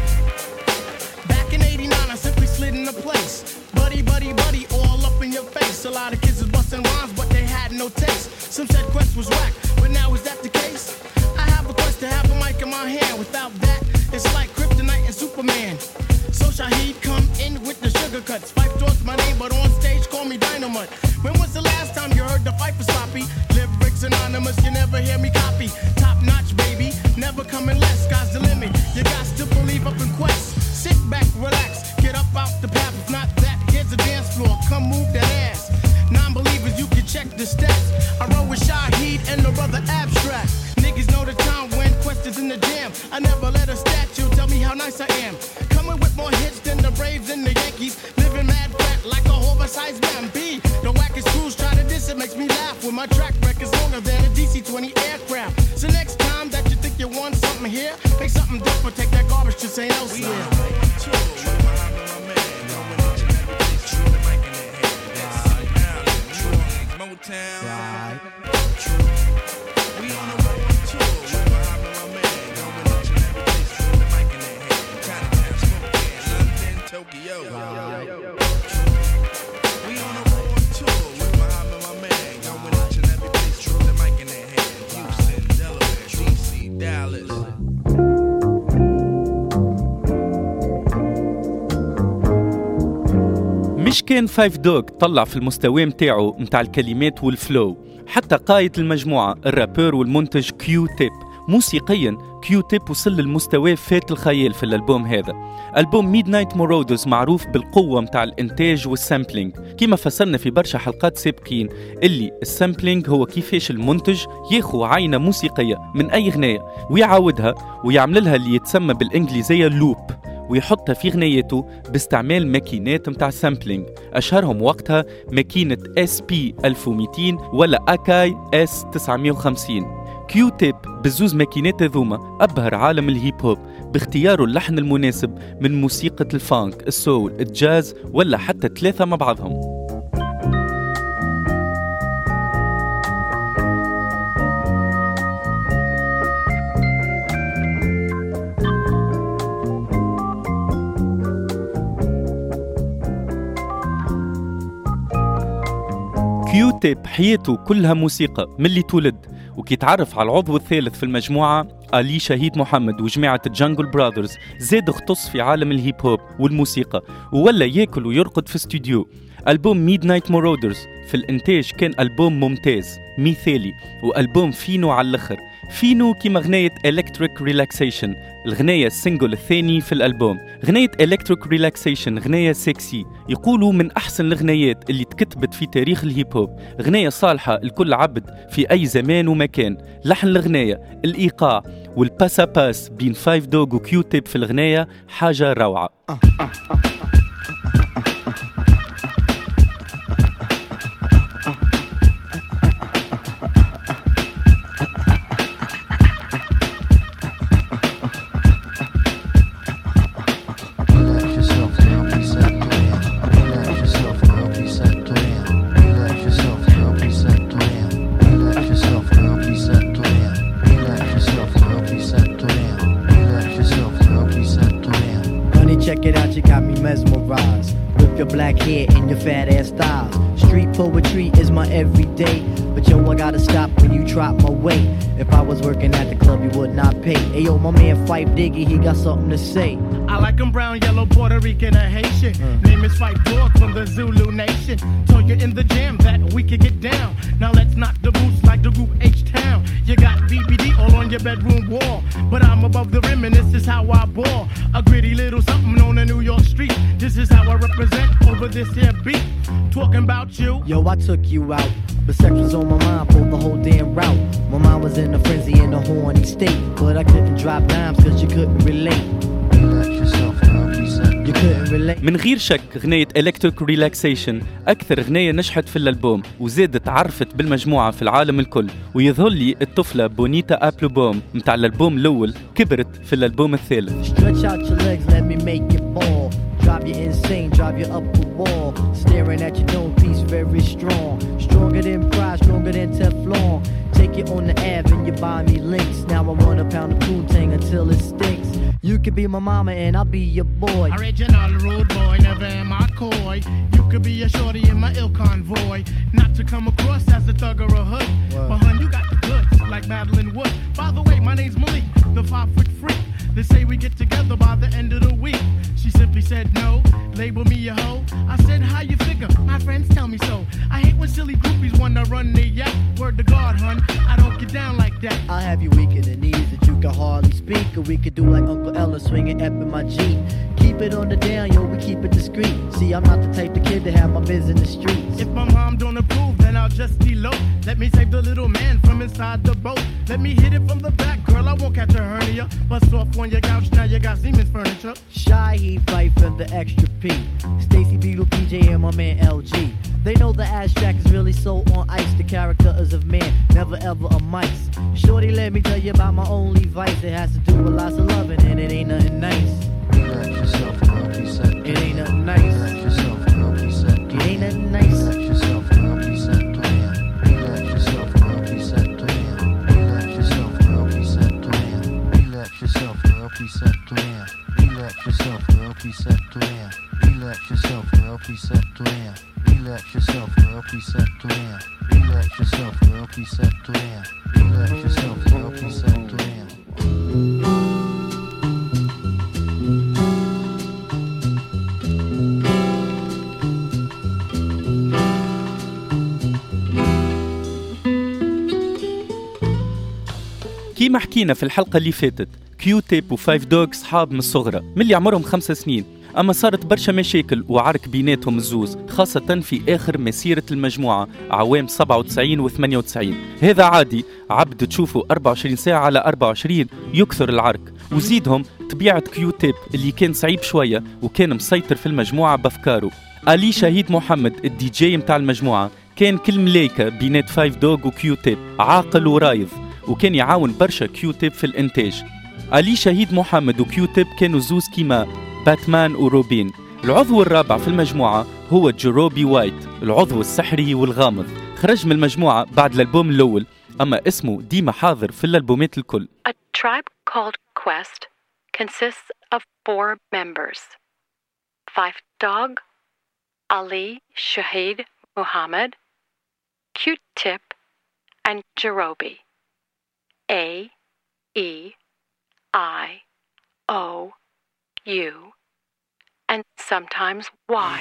Shaheed come in with the sugar cuts. Five Dog's my name, but on stage call me Dynamite. When was the last time you heard the fight for sloppy? Lyrics anonymous, you never hear me copy. Top notch, baby, never coming less. Sky's the limit, you got to believe up in quest. Sit back, relax, get up out the path. If not that, here's the dance floor, come move that ass. Non-believers, you can check the stats. I roll with Shaheed and the brother Abstract. Niggas know the time when questions in the jam. I never let a statue tell me how nice I am. Coming with more hits than the Braves and the Yankees. Living mad fat like a oversized man. B, the wackest crews try to diss it, makes me laugh. With my track record's longer than a D C twenty aircraft. So next time that you think you want something here, make something different, take that garbage to Saint Elsewhere. Motown. Right. We on the road tour. Tokyo. Right. We on a road tour with Muhammad, my man. Going each and every place, throw the mic in their hand. Houston, Delaware, D C, Dallas. مش كان فايف دوغ طلع في المستوى متاعه متاع الكلمات والفلو، حتى قائد المجموعة الرابر والمنتج كيو تيب. موسيقياً كيو تيب وصل للمستوى فات الخيال في الألبوم هذا. ألبوم ميد نايت مورودرز معروف بالقوة متاع الإنتاج والسامبلينج، كما فسرنا في برشا حلقات سابقين اللي السامبلينج هو كيفاش المنتج ياخو عينة موسيقية من أي غنية ويعاودها ويعمل لها اللي يتسمى بالإنجليزية لوب، ويحطها في غنيته باستعمال ماكينات متاع سامبلينج. أشهرهم وقتها ماكينة إس بي ألف ومئتين ولا أكاي إس تسعمائة وخمسين. كيو تيب بزوز ماكينات ذوما أبهر عالم الهيب هوب باختياره اللحن المناسب من موسيقى الفانك، السول، الجاز ولا حتى الثلاثة مع بعضهم. كيو تيب حياته كلها موسيقى من اللي تولد، وكي تعرف على العضو الثالث في المجموعة علي شهيد محمد وجماعة جانجل براذرز زاد اختص في عالم الهيب هوب والموسيقى وولا ياكل ويرقد في استوديو. ألبوم ميدنايت مورودرز في الانتاج كان ألبوم ممتاز مثالي، وألبوم فينو على الآخر. فينو كيما غناية إلكتريك ريلاكسيشن، الغناية السنجل الثاني في الألبوم. غناية إلكتريك ريلاكسيشن غناية سكسي، يقولوا من أحسن الغنايات اللي تكتبت في تاريخ الهيب هوب. غناية صالحة الكل عبد في أي زمان ومكان. لحن الغناية، الإيقاع والباسا باس بين فايف دوغ وكيو تيب في الغناية حاجة روعة. Check it out, you got me mesmerized with your black hair and your fat ass thighs. Street poetry is my everyday, but yo, I gotta stop when you drop my weight. If I was working at the club, you would not pay. Hey yo, my man Phife Diggy, he got something to say. I like him brown, yellow, Puerto Rican, or Haitian. Mm. Name is Phife Dog from the Zulu Nation. Told you in the jam that we could get down. Now let's knock the boots like the group H-Town. You got B B D all on your bedroom wall, but I'm above the rim and this is how I ball. A gritty little something on a New York street. This is how I represent over this here beat. Talking about you. Yo, I took you out, but sex was on my mind for the whole damn route. My mind was in a frenzy in a horny state, but I couldn't drop dimes cause you couldn't relate. You couldn't relate. من غير شك غناية إلكتريك ريلاكسيشن أكثر غناية نجحت في الألبوم وزادت عرفت بالمجموعة في العالم الكل. ويظهر لي الطفلة بونيتا أبلو بوم متاع الألبوم الأول كبرت في الألبوم الثالث. Stretch out your legs, let me make you ball. Drive you insane, drive you up the wall. Staring at your known piece, very strong. Stronger than pride, stronger than Teflon. Take you on the Ave and you buy me links. Now I want a pound of Poontang until it stinks. You could be my mama and I'll be your boy. Original rude boy, never am I coy. You could be a shorty in my ill convoy. Not to come across as a thug or a hood. What? But hun, you got the goods, like Madeline Wood. By the way, my name's Malik, the five foot freak. They say we get together by the end of the week. She simply said no, label me a hoe. I said, how you figure? My friends tell me so. I hate when silly groupies wanna run their yak. Word to God, hun, I don't get down like that. I'll have you weak in the knees that you can hardly speak. Or we could do like Uncle Ella swinging up in my Jeep. Keep it on the down, yo, we keep it discreet. See, I'm not the type of kid to have my biz in the streets. If my mom don't approve, then I'll just elope. Let me save the little man from inside the boat. Let me hit it from the back, girl, I won't catch a hernia. Bust off on your couch, now you got Siemens furniture. Shy, he fight for the extra P. Stacy Beetle, P J, and my man L G. They know the ass jack is really so on ice. The character is of man, never ever a mice. Shorty, let me tell you about my only vice. It has to do with lots of loving, and it ain't nothing nice. Relax yourself, girl, be set. It ain't nothing nice. Relax yourself, girl, be set. It ain't nothing nice. Relax yourself, girl, be set. Relax yourself, girl, be set. Relax yourself, girl, be set. Relax yourself, girl, be set. Relax yourself, girl, be set. Relax yourself, girl, be set. Relax yourself, girl, be set. Relax yourself, girl, be set. Relax yourself, girl, be set. كيما حكينا في الحلقة اللي فاتت، كيو تيب وفايف دوغ صحاب من الصغرى من اللي عمرهم خمس سنين، أما صارت برشا مشاكل وعرك بيناتهم الزوز، خاصة في آخر مسيرة المجموعة عوام سبعة وتسعين و ثمانية وتسعين. هذا عادي، عبد تشوفوا أربعة وعشرين ساعة على أربعة وعشرين يكثر العرك. وزيدهم طبيعة كيو تيب اللي كان صعيب شوية وكان مسيطر في المجموعة بأفكاره. علي شهيد محمد الدي جي متاع المجموعة كان كل ملايكة بينات فايف دوغ وكيو تيب، عاقل ورايض، وكان يعاون برشا كيو تيب في الانتاج. علي شهيد محمد وكيو تيب كانوا زوز كيما باتمان وروبين. العضو الرابع في المجموعة هو جيروبي وايت، العضو السحري والغامض. خرج من المجموعة بعد الألبوم الأول، أما اسمه ديما حاضر في الألبومات الكل. A tribe called Quest consists of four members: Phife Dawg, Ali Shaheed Muhammad, Q-Tip, and Jerobi. A, E, I, O, U, and sometimes Y.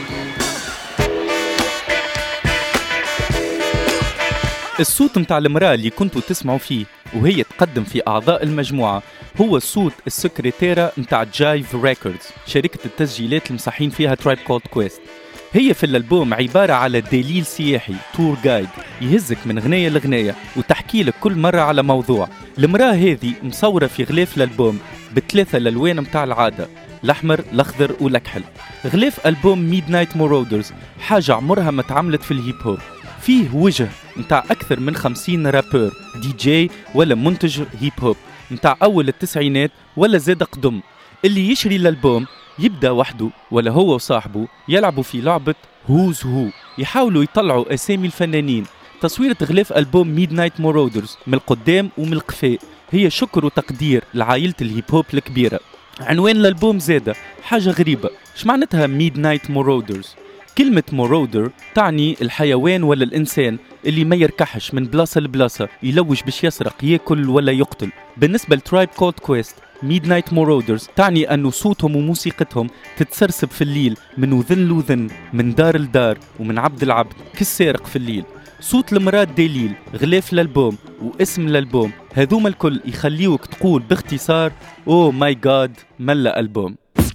الصوت متاع المرأة اللي كنتوا تسمعوا فيه وهي تقدم في أعضاء المجموعة هو صوت السكرتيرة متاع جايف ريكوردز، شركة التسجيلات المصحين فيها ترايب كولد كويست. هي في الألبوم عبارة على دليل سياحي، تور جايد، يهزك من غنية لغنية وتحكي لك كل مرة على موضوع. المرأة هذه مصورة في غلاف الألبوم بثلاثة الألوان متاع العادة، الأحمر، الأخضر والأكحل. غلاف ألبوم ميد نايت مورودرز حاجة عمرها ما تعملت في الهيب هوب، فيه وجه متاع أكثر من خمسين رابور، دي جي ولا منتج هيب هوب متاع أول التسعينات ولا زاد قدم. اللي يشري الألبوم يبدأ وحده ولا هو وصاحبه يلعبوا في لعبة هوز هو، يحاولوا يطلعوا أسامي الفنانين. تصويرة غلاف ألبوم ميد نايت مورودرز من القدام ومن القفاء هي شكر وتقدير لعائلة الهيب هوب الكبيرة. عنوان الألبوم زادة حاجة غريبة، اش معناتها ميد نايت مورودرز؟ كلمة مورودر تعني الحيوان ولا الإنسان اللي ما يركحش من بلاصة لبلاصة، يلوج باش يسرق، ياكل ولا يقتل. بالنسبة لترايب كولد كويست، ميد نايت مورودرز تعني أنه صوتهم وموسيقتهم تتسرسب في الليل من وذن لوذن، من دار لدار، ومن عبد العبد كالسارق في الليل. صوت المرأة دليل، غلاف الألبوم واسم الألبوم، هذوما الكل يخليوك تقول باختصار أوه ماي جاد ملا ألبوم.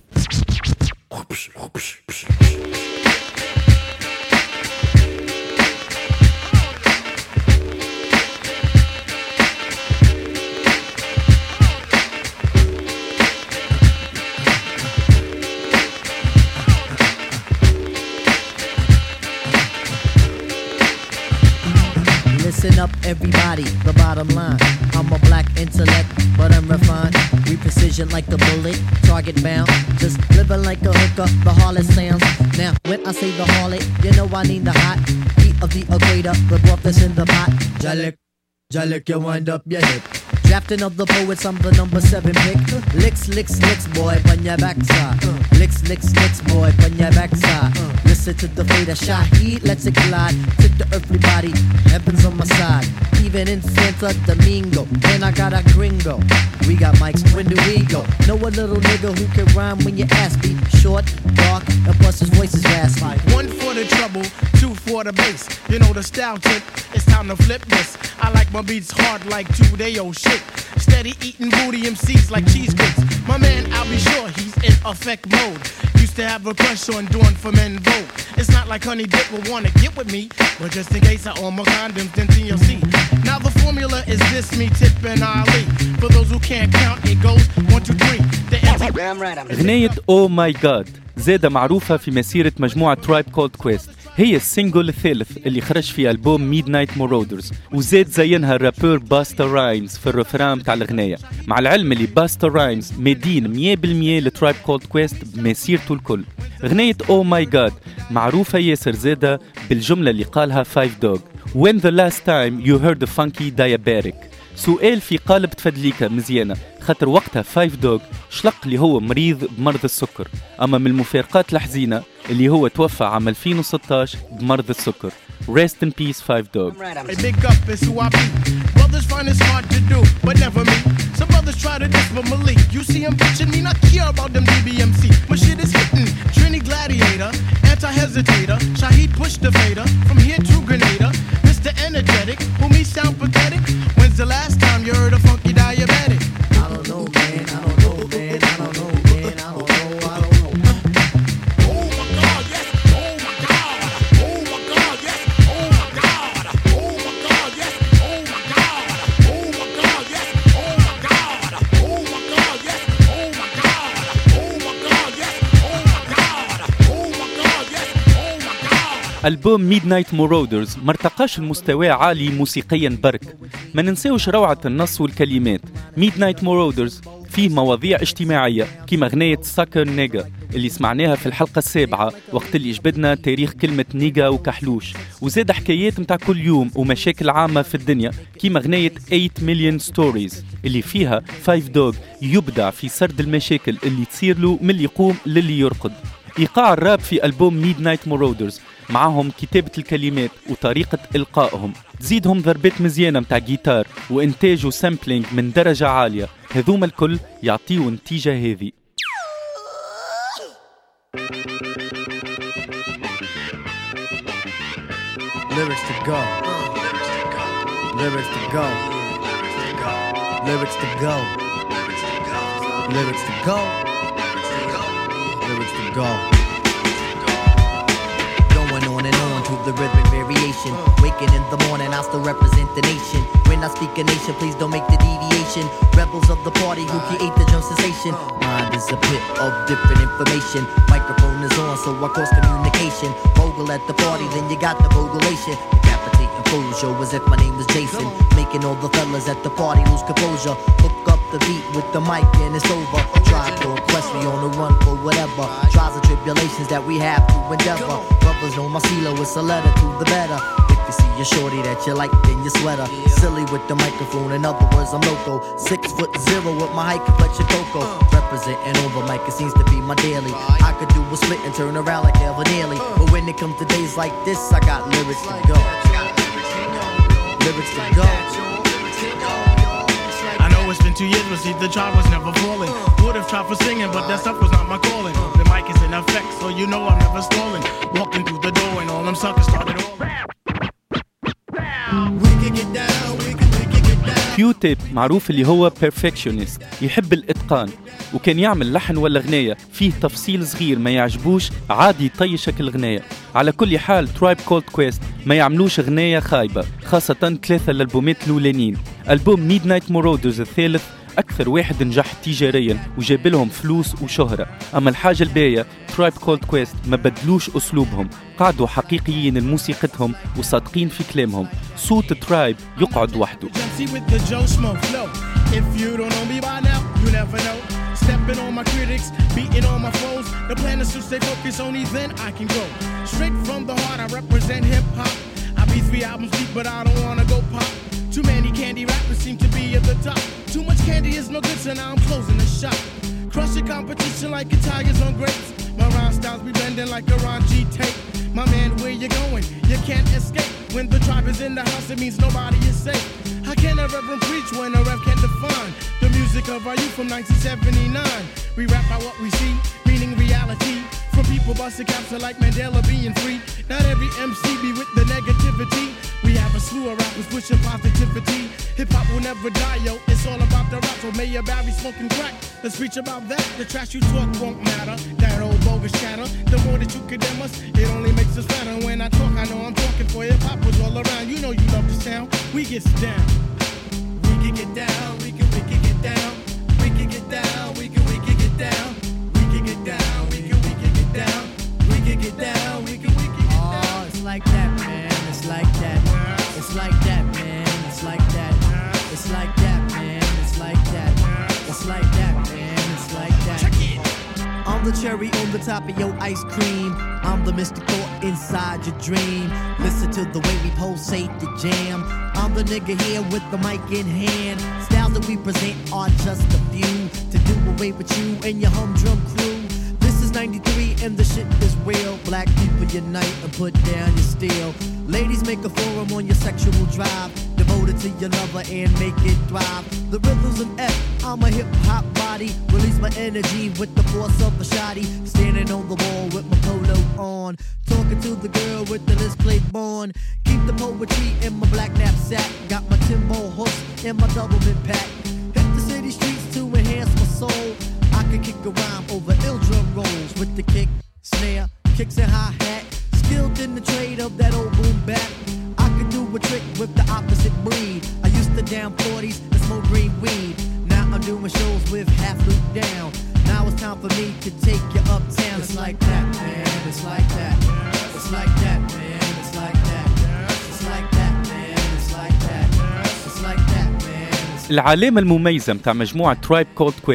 Listen up, everybody, the bottom line. I'm a black intellect, but I'm refined. We precision like the bullet, target bound. Just living like a hooker, the harlot sounds. Now, when I say the harlot, you know I need the hot heat of the equator, the broth that's in the pot. Jalik, Jalik, you wind up your hip. Drafting of the poets, I'm the number seven pick. Licks, licks, licks, boy, on your backside. Licks, licks, licks, boy, on your backside. Listen to the fate of Shaheed, let's it collide. Tip the earthly body, heaven's on my side. Even in Santa Domingo, then I got a gringo. We got mics, when do we go? Know a little nigga who can rhyme when you ask me. Short, dark, and plus his voice is raspy. One for the trouble, two for the bass. You know the style tip, it's time to flip this. I like my beats hard like two day old shit. Steady eating booty M Cs like cheesecakes. My man, I'll be sure he's in effect mode. Used to have a crush on doing for men vote. It's not like Honey Dip will wanna get with me, but just in case I own my condoms, then T L C. Now the formula is this, me, Tip, and Ali. For those who can't count, it goes one, two, three. The غنية Oh My God زادة معروفة في مسيرة مجموعة ترايب كولد كويست، هي السينجل الثالث اللي خرج في ألبوم ميد نايت مورودرز، وزاد زينها الرابور باستا رايمز في الرفران متاع الغنية. مع العلم اللي باستا رايمز مدين مية بالمية لترايب كولد كويست بمسيرته الكل. غنية Oh My God معروفة ياسر زادة بالجملة اللي قالها فايف دوغ When the last time you heard a funky diabetic. سؤال في قالب تفدليكا مزيانة، خاطر وقتها فايف دوغ شلق اللي هو مريض بمرض السكر، أما من المفارقات الحزينة اللي هو توفى عام ألفين وستة عشر بمرض السكر. Rest in peace Five Dog. Hey, big up is who I be. Brothers find it hard to do, but never me. Some brothers try to diss with Malik. You see him bitching me, not care about them D B M C. My shit is hitting. Trini Gladiator, anti-hesitator. Shaheed push the fader. From here to Grenada. Mister Energetic, who me sound pathetic. When's the last time you heard a funky diabetic? I don't know, man. I don't know, man. I don't know, man. I don't know. I don't know. Oh my God, yes. Oh my God. Oh my God, yes. Oh my God. Oh my God, yes. Oh my God. Oh my God, yes. Oh my God. Oh my God, yes. Oh my God. Oh my God, yes. Oh my God. Oh my God, yes. Oh my God. ألبوم ميد نايت مورودرز مرتقاش المستوى عالي موسيقيا برك، ما ننساوش روعة النص والكلمات. ميد نايت مورودرز فيه مواضيع اجتماعية كيما غنية ساكر نيجا اللي سمعناها في الحلقة السابعة وقت اللي جبدنا تاريخ كلمة نيجا وكحلوش، وزاد حكايات متاع كل يوم ومشاكل عامة في الدنيا كيما غنية ثمانية مليون ستوريز اللي فيها فايف دوغ يبدع في سرد المشاكل اللي تصير له من اللي يقوم للي يرقد. إيقاع الراب في ألبوم Midnight Marauders، معهم كتابة الكلمات وطريقة إلقائهم، تزيدهم ضربات مزيانة متاع جيتار وإنتاج وسامبلينج من درجة عالية. هذوما الكل يعطيوا نتيجة هذه. Lyrics to go. Lyrics to go. Lyrics to go. Lyrics to go. Lyrics to go. Going on and on to the rhythmic variation. Waking in the morning, I still represent the nation. When I speak a nation, please don't make the deviation. Rebels of the party who create the drum sensation. Mind is a pit of different information. Microphone is on, so I cross communication. Bogle at the party, then you got the bogulation. Decapitating full show as if my name was Jason. Making all the fellas at the party lose composure. Hook up the beat with the mic and it's over. Try to quest me on the run for whatever. Trials and tribulations that we have to endeavor. Brothers know my CeeLo, it's a letter to the better. If you see a shorty that you like, then you sweater. Silly with the microphone, in other words, I'm loco. Six foot zero with my height complexion cocoa. Representing on the mic, it seems to be my daily. I could do a split and turn around like ever nearly. But when it comes to days like this, I got lyrics to go. Lyrics to go. I know it's been two years, but see the tribe was never falling. Would have tried for singing, but that stuff was not my calling. The mic is in effect, so you know I'm never stalling. Walking through the door and all them suckers started all. We can get down, we can, we can get down. كيوتيب معروف اللي هو perfectionist، يحب الإتقان، وكان يعمل لحن ولا غنية فيه تفصيل صغير ما يعجبوش عادي يطيشك الغنية. على كل حال ترايب كولد كويست ما يعملوش غنية خايبة، خاصة ثلاثة الألبومات الأولانيين. ألبوم Midnight Marauders الثالث أكثر واحد نجح تجاريا وجاب لهم فلوس وشهرة. أما الحاجة الباية ترايب كولد كويست ما بدلوش أسلوبهم، قعدوا حقيقيين لموسيقتهم وصادقين في كلامهم. صوت ترايب يقعد وحده. Stepping on my critics, beating on my foes. The plan is to stay focused, only then I can go. Straight from the heart, I represent hip-hop. I be three albums deep, but I don't wanna go pop. Too many candy rappers seem to be at the top. Too much candy is no good, so now I'm closing the shop. Crushing competition like Italians on grapes. My rhyme styles be bending like a Ron G tape. My man, where you going? You can't escape. When the tribe is in the house, it means nobody is safe. How can a reverend preach when a rev can't define the music of our youth from nineteen seventy-nine? We rap about what we see, meaning reality. From people busting capture like Mandela being free. Not every M C be with the negativity. We have a slew of rappers pushing positivity. Hip-hop will never die, yo. It's all about the rap. So Mayor Barry smoking crack. Let's preach about that. The trash you talk won't matter. That old bogus chatter. The more that you condemn us, it only makes us better. When I talk, I know I'm talking for hip-hop was all around. You know you love the sound. We get down. We can get down. We can, we can get down. We can get down. We can, we can get down. We can get down. We can, we can get down. We can get down. We can, we can get down. Oh, it's like that, man. It's like that. It's like that, man. It's like that. It's like that, man. It's like that. It's like that, man. It's like that. Check it. I'm the cherry on the top of your ice cream. I'm the mystic thought inside your dream. Listen to the way we pulsate the jam. I'm the nigga here with the mic in hand. Styles that we present are just a few to do away with you and your humdrum crew. This is ninety-three and the shit is real. Black people unite and put down your steel. Ladies, make a forum on your sexual drive. Devoted to your lover and make it thrive. The rhythm's an F, I'm a hip-hop body. Release my energy with the force of a shotty. Standing on the wall with my polo on. Talking to the girl with the display born. Keep the poetry in my black knapsack. Got my Timbo hooks and my doublemint pack. Hit the city streets to enhance my soul. I can kick a rhyme over ill drum rolls. With the kick, snare, kicks and hi-hat. Skilled in the trade of that old boom bap. I could do a trick with the opposite breed. I used to down forties and smoke green weed. Now I'm doing shows with half loop down. Now it's time for me to take you uptown. It's like that, man. It's like that. It's like that, man. It's like that. It's like that, man. It's like that. It's like that, man. العلامة المميزة متاع مجموعة ترايب كولد كويست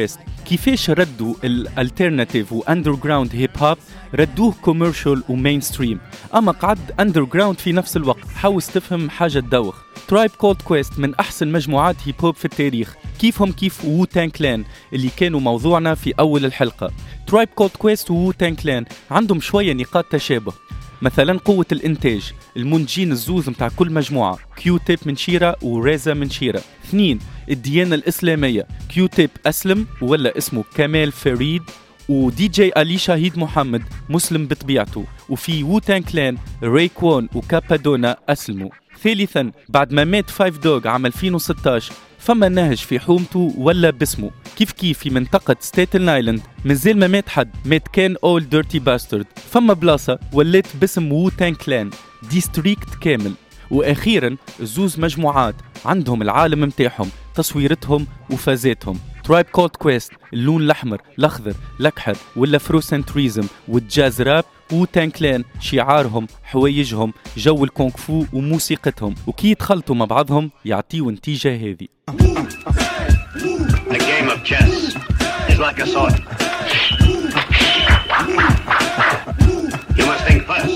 كيفاش ردوا الالترناتيف واندرجراوند هيب هوب، ردوه كوميرشال ومينستريم، اما قعد اندرجراوند في نفس الوقت. حاول تفهم حاجه تدوخ. ترايب كولد كويست من احسن مجموعات هيب هوب في التاريخ، كيفهم كيف وو تان كلان اللي كانوا موضوعنا في اول الحلقه. ترايب كولد كويست وو تان كلان عندهم شويه نقاط تشابه، مثلا قوة الإنتاج، المنتجين الزوز متاع كل مجموعة، كيو تيب من شيرة وريزا من شيرة. اثنين، الديانة الإسلامية، كيو تيب أسلم ولا اسمه كمال فريد، ودي جي علي شهيد محمد مسلم بطبيعته، وفي وو تان كلان ريكوون وكابادونا أسلموا. ثالثا، بعد ما مات فايف دوغ عام ألفين وستة عشر فما نهج في حومته ولا باسمه، كيف كيف في منطقة ستيتن ايلاند مازال ما مات حد، مات كان اول ديرتي باسترد، فما بلاصة ولات باسم وو تان كلان ديستريكت كامل. واخيرا الزوز مجموعات عندهم العالم متاعهم، تصويرتهم وفازاتهم. ترايب كولد كويست اللون الاحمر الاخضر الاكحل والافروسنتريزم والجاز راب، وو تان كلان شعارهم حوايجهم جو الكونغ فو وموسيقتهم، وكي يتخلطوا مع بعضهم يعطيوا نتيجة هذه. A game of chess is like a sword. You must think first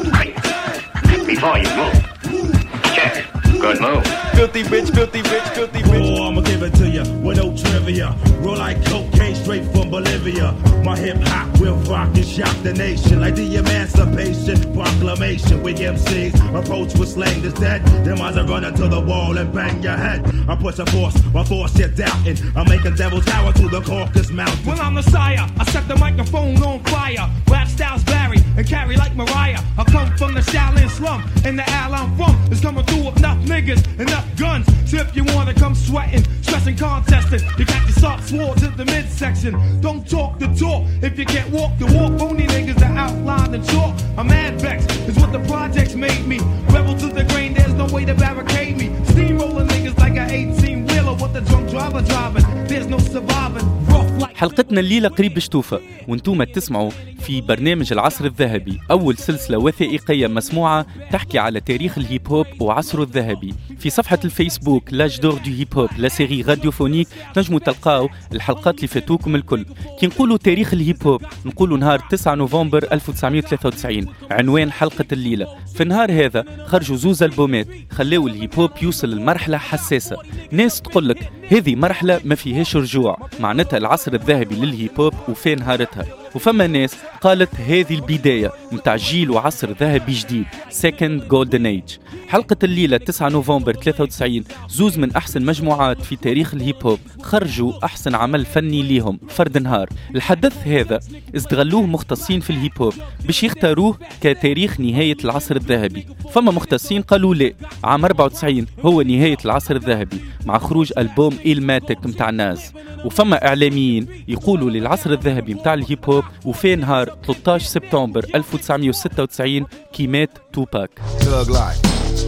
before you move. Check. Good move. Filthy rich, filthy rich, filthy rich. Oh, I'ma give it to you with no trivia. Roll like cocaine straight from Bolivia. My hip hop will rock and shock the nation like the Emancipation Proclamation. With M Cs approach with slang that's dead. Them eyes are running to the wall and bang your head. I'm pushing force, my force you're doubting. I'm making devils tower to the Caucasus Mountain. Well, I'm the sire. I set the microphone on fire. Rap styles vary and carry like Mariah. I come from the Shaolin slum, and the al I'm from is coming through with enough niggas, enough guns. So if you wanna come sweating, stressing, contesting, you got your soft swords in the midsection. Don't talk the talk if you can't walk the walk. Only niggas that outline the chalk. I'm mad vexed, is what the projects made me. Rebel to the grain, there's no way to barricade me. Steamrolling niggas like an eighteen wheeler with the drunk driver driving. There's no surviving. Rough like. حلقتنا الليلة قريب باش توفى، وانتوما تسمعوا في برنامج العصر الذهبي، أول سلسلة وثائقية مسموعة تحكي على تاريخ الهيب هوب وعصره الذهبي. في صفحة الفيسبوك لاج دور دو هيب هوب لا سيري راديوفونيك تنجموا تلقاو الحلقات اللي فاتوكم الكل. كي نقولوا تاريخ الهيب هوب نقولوا نهار تسعة نوفمبر ألف وتسعمائة وثلاثة وتسعين، عنوان حلقة الليلة. في النهار هذا خرجوا زوز ألبومات خلوا الهيب هوب يوصل لمرحلة حساسة. ناس تقولك هذه مرحلة ما فيهاش رجوع، معناتها العصر الذهبي للهيب هوب وفين نهارتها. وفما ناس قالت هذه البداية متاع جيل وعصر ذهبي جديد، Second Golden Age. حلقة الليلة تسعة نوفمبر ثلاثة وتسعين، زوز من أحسن مجموعات في تاريخ الهيب هوب خرجوا أحسن عمل فني ليهم، فرد نهار. الحدث هذا استغلوه مختصين في الهيب هوب باش يختاروه كتاريخ نهاية العصر الذهبي. فما مختصين قالوا لا، عام أربعة وتسعين هو نهاية العصر الذهبي مع خروج ألبوم إيلماتيك متاع ناز. وفما إعلاميين يقولوا للعصر الذهبي متاع الهيب هوب وفي نهار ثلاثة عشر سبتمبر ألف وتسعمائة وستة وتسعين كي مات توباك. Thug life.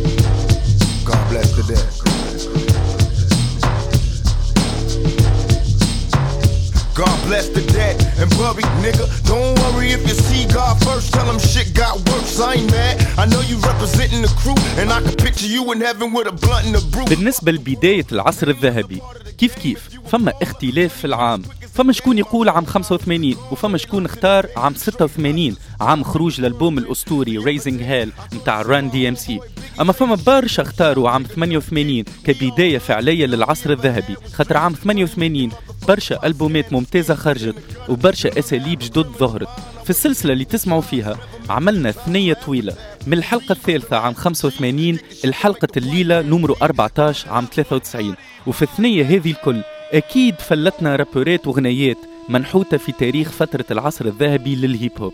God bless the dead. God bless the dead and buried, nigga. Don't worry if you see God first. Tell him shit got worse. I ain't mad. I know you representing the crew, and I can picture you in heaven with a blunt and a brew. بالنسبة لبداية العصر الذهبي كيف كيف فما اختلاف في العام. فما شكون يقول عام خمسة وثمانين، وفما شكون اختار عام ستة وثمانين عام خروج الألبوم الأسطوري Raising Hell متاع ران دي ام سي. أما فما برشا اختاروا عام ثمانية وثمانين كبداية فعلية للعصر الذهبي، خاطر عام ثمانية وثمانين برشا ألبومات ممتازة خرجت وبرشا أساليب جدد ظهرت. في السلسلة اللي تسمعوا فيها عملنا ثنية طويلة من الحلقة الثالثة عام خمسة وثمانين الحلقة الليلة نمرو أربعة عشر عام ثلاثة وتسعين. وفي الثنية هذه الكل أكيد فلتنا رابورات وغنيات منحوتة في تاريخ فترة العصر الذهبي للهيب هوب.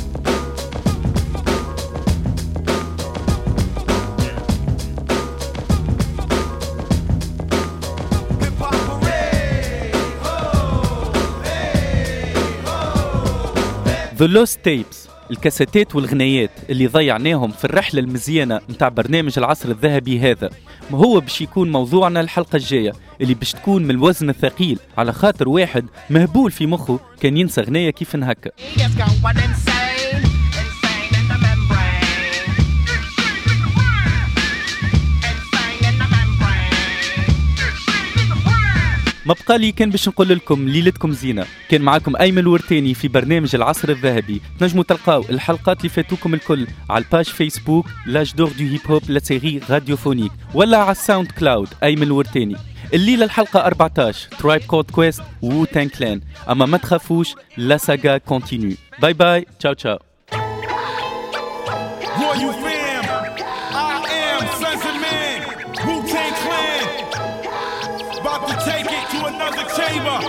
The Lost Tapes، الكاسيتات والغنيات اللي ضيعناهم في الرحلة المزيانة متاع برنامج العصر الذهبي هذا، ما هو باش يكون موضوعنا الحلقة الجاية اللي باش تكون من الوزن الثقيل، على خاطر واحد مهبول في مخه كان ينسى غنية كيف نهكا. ما بقى لي كان باش نقول لكم ليلتكم زينة. كان معكم أيمن الورتاني في برنامج العصر الذهبي. تنجموا تلقاو الحلقات اللي فاتوكم الكل على الباج فيسبوك لاج دور دو هيب هوب لا سيري راديوفونيك ولا على الساوند كلاود أيمن الورتاني. الليلة الحلقة أربعتاشر ترايب كود كويست وو تان كلان. أما ما تخافوش لا ساغا كونتينيو. باي باي تشاو تشاو. Royal fam, I am Sons of Man, Wu-Tang Clan, about to take it to another chamber,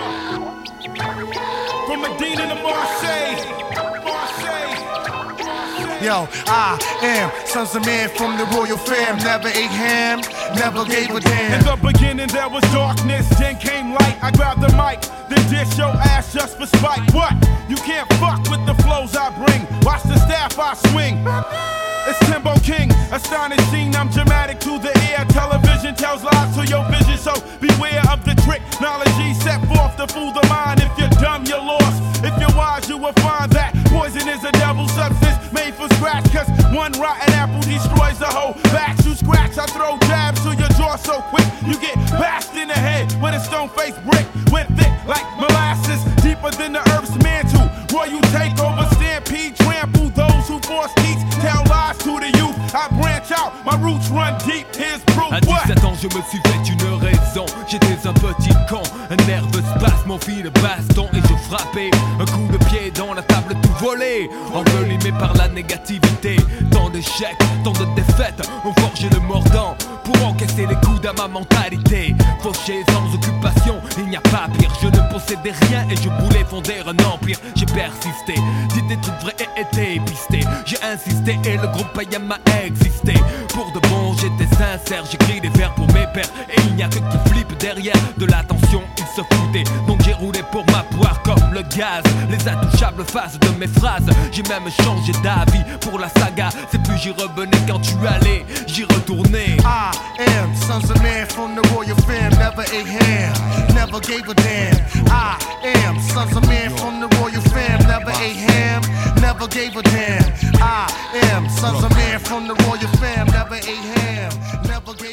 from Medina to Marseille, Marseille. Yo, I am Sons of Man from the Royal Fam. Never ate ham, never gave a damn. In the beginning there was darkness, then came light. I grabbed the mic, then dish your ass just for spite. What? You can't fuck with the flows I bring. Watch the staff I swing. It's Timbo King, astonishing, I'm dramatic to the ear. Television tells lies to your vision, so beware of the trick. Knowledge set forth to fool the mind. If you're dumb, you're lost. If you're wise, you will find that poison is a devil substance made for scratch. Cause one rotten apple destroys the whole batch. You scratch, I throw jabs to your jaw so quick. You get bashed in the head with a stone-faced brick. Went thick like molasses, deeper than the earth's mantle. Royal takeover, stampede, trample those who force teach. Tell lies to the youth, I branch out, my roots run deep, here's proof. À dix-sept ans je me suis fait une raison. J'étais un petit con, un nerveux spasme, mon fil de baston. Et je frappais un coup de pied dans la table tout volé, envelimé par la négativité. Tant d'échecs, tant de défaites ont forgé le mordant pour encaisser les coups à ma mentalité. Fauché sans occupation, il n'y a pas pire. Je ne possédais rien et je voulais fonder un empire. J'ai persisté, dit des trucs vrais et été pisté. J'ai insisté et le groupe Payam m'a existé. Pour de bon j'étais sincère, j'écris des vers pour mes pères. Et il n'y a que qui flippe derrière de l'attention, ils se foutaient. Donc j'ai roulé pour ma poire comme le gaz. Les intouchables faces de mes phrases. J'ai même changé d'avis pour la saga. C'est plus j'y revenais quand tu allais, j'y retournais. I am Sons of Man from the Royal Fam. Never ate ham, never gave a damn. I am Sons of Man from the Royal Fam. Never ate ham, never gave a damn. I am Sons of Man from the Royal Fam. Never ate ham, never gave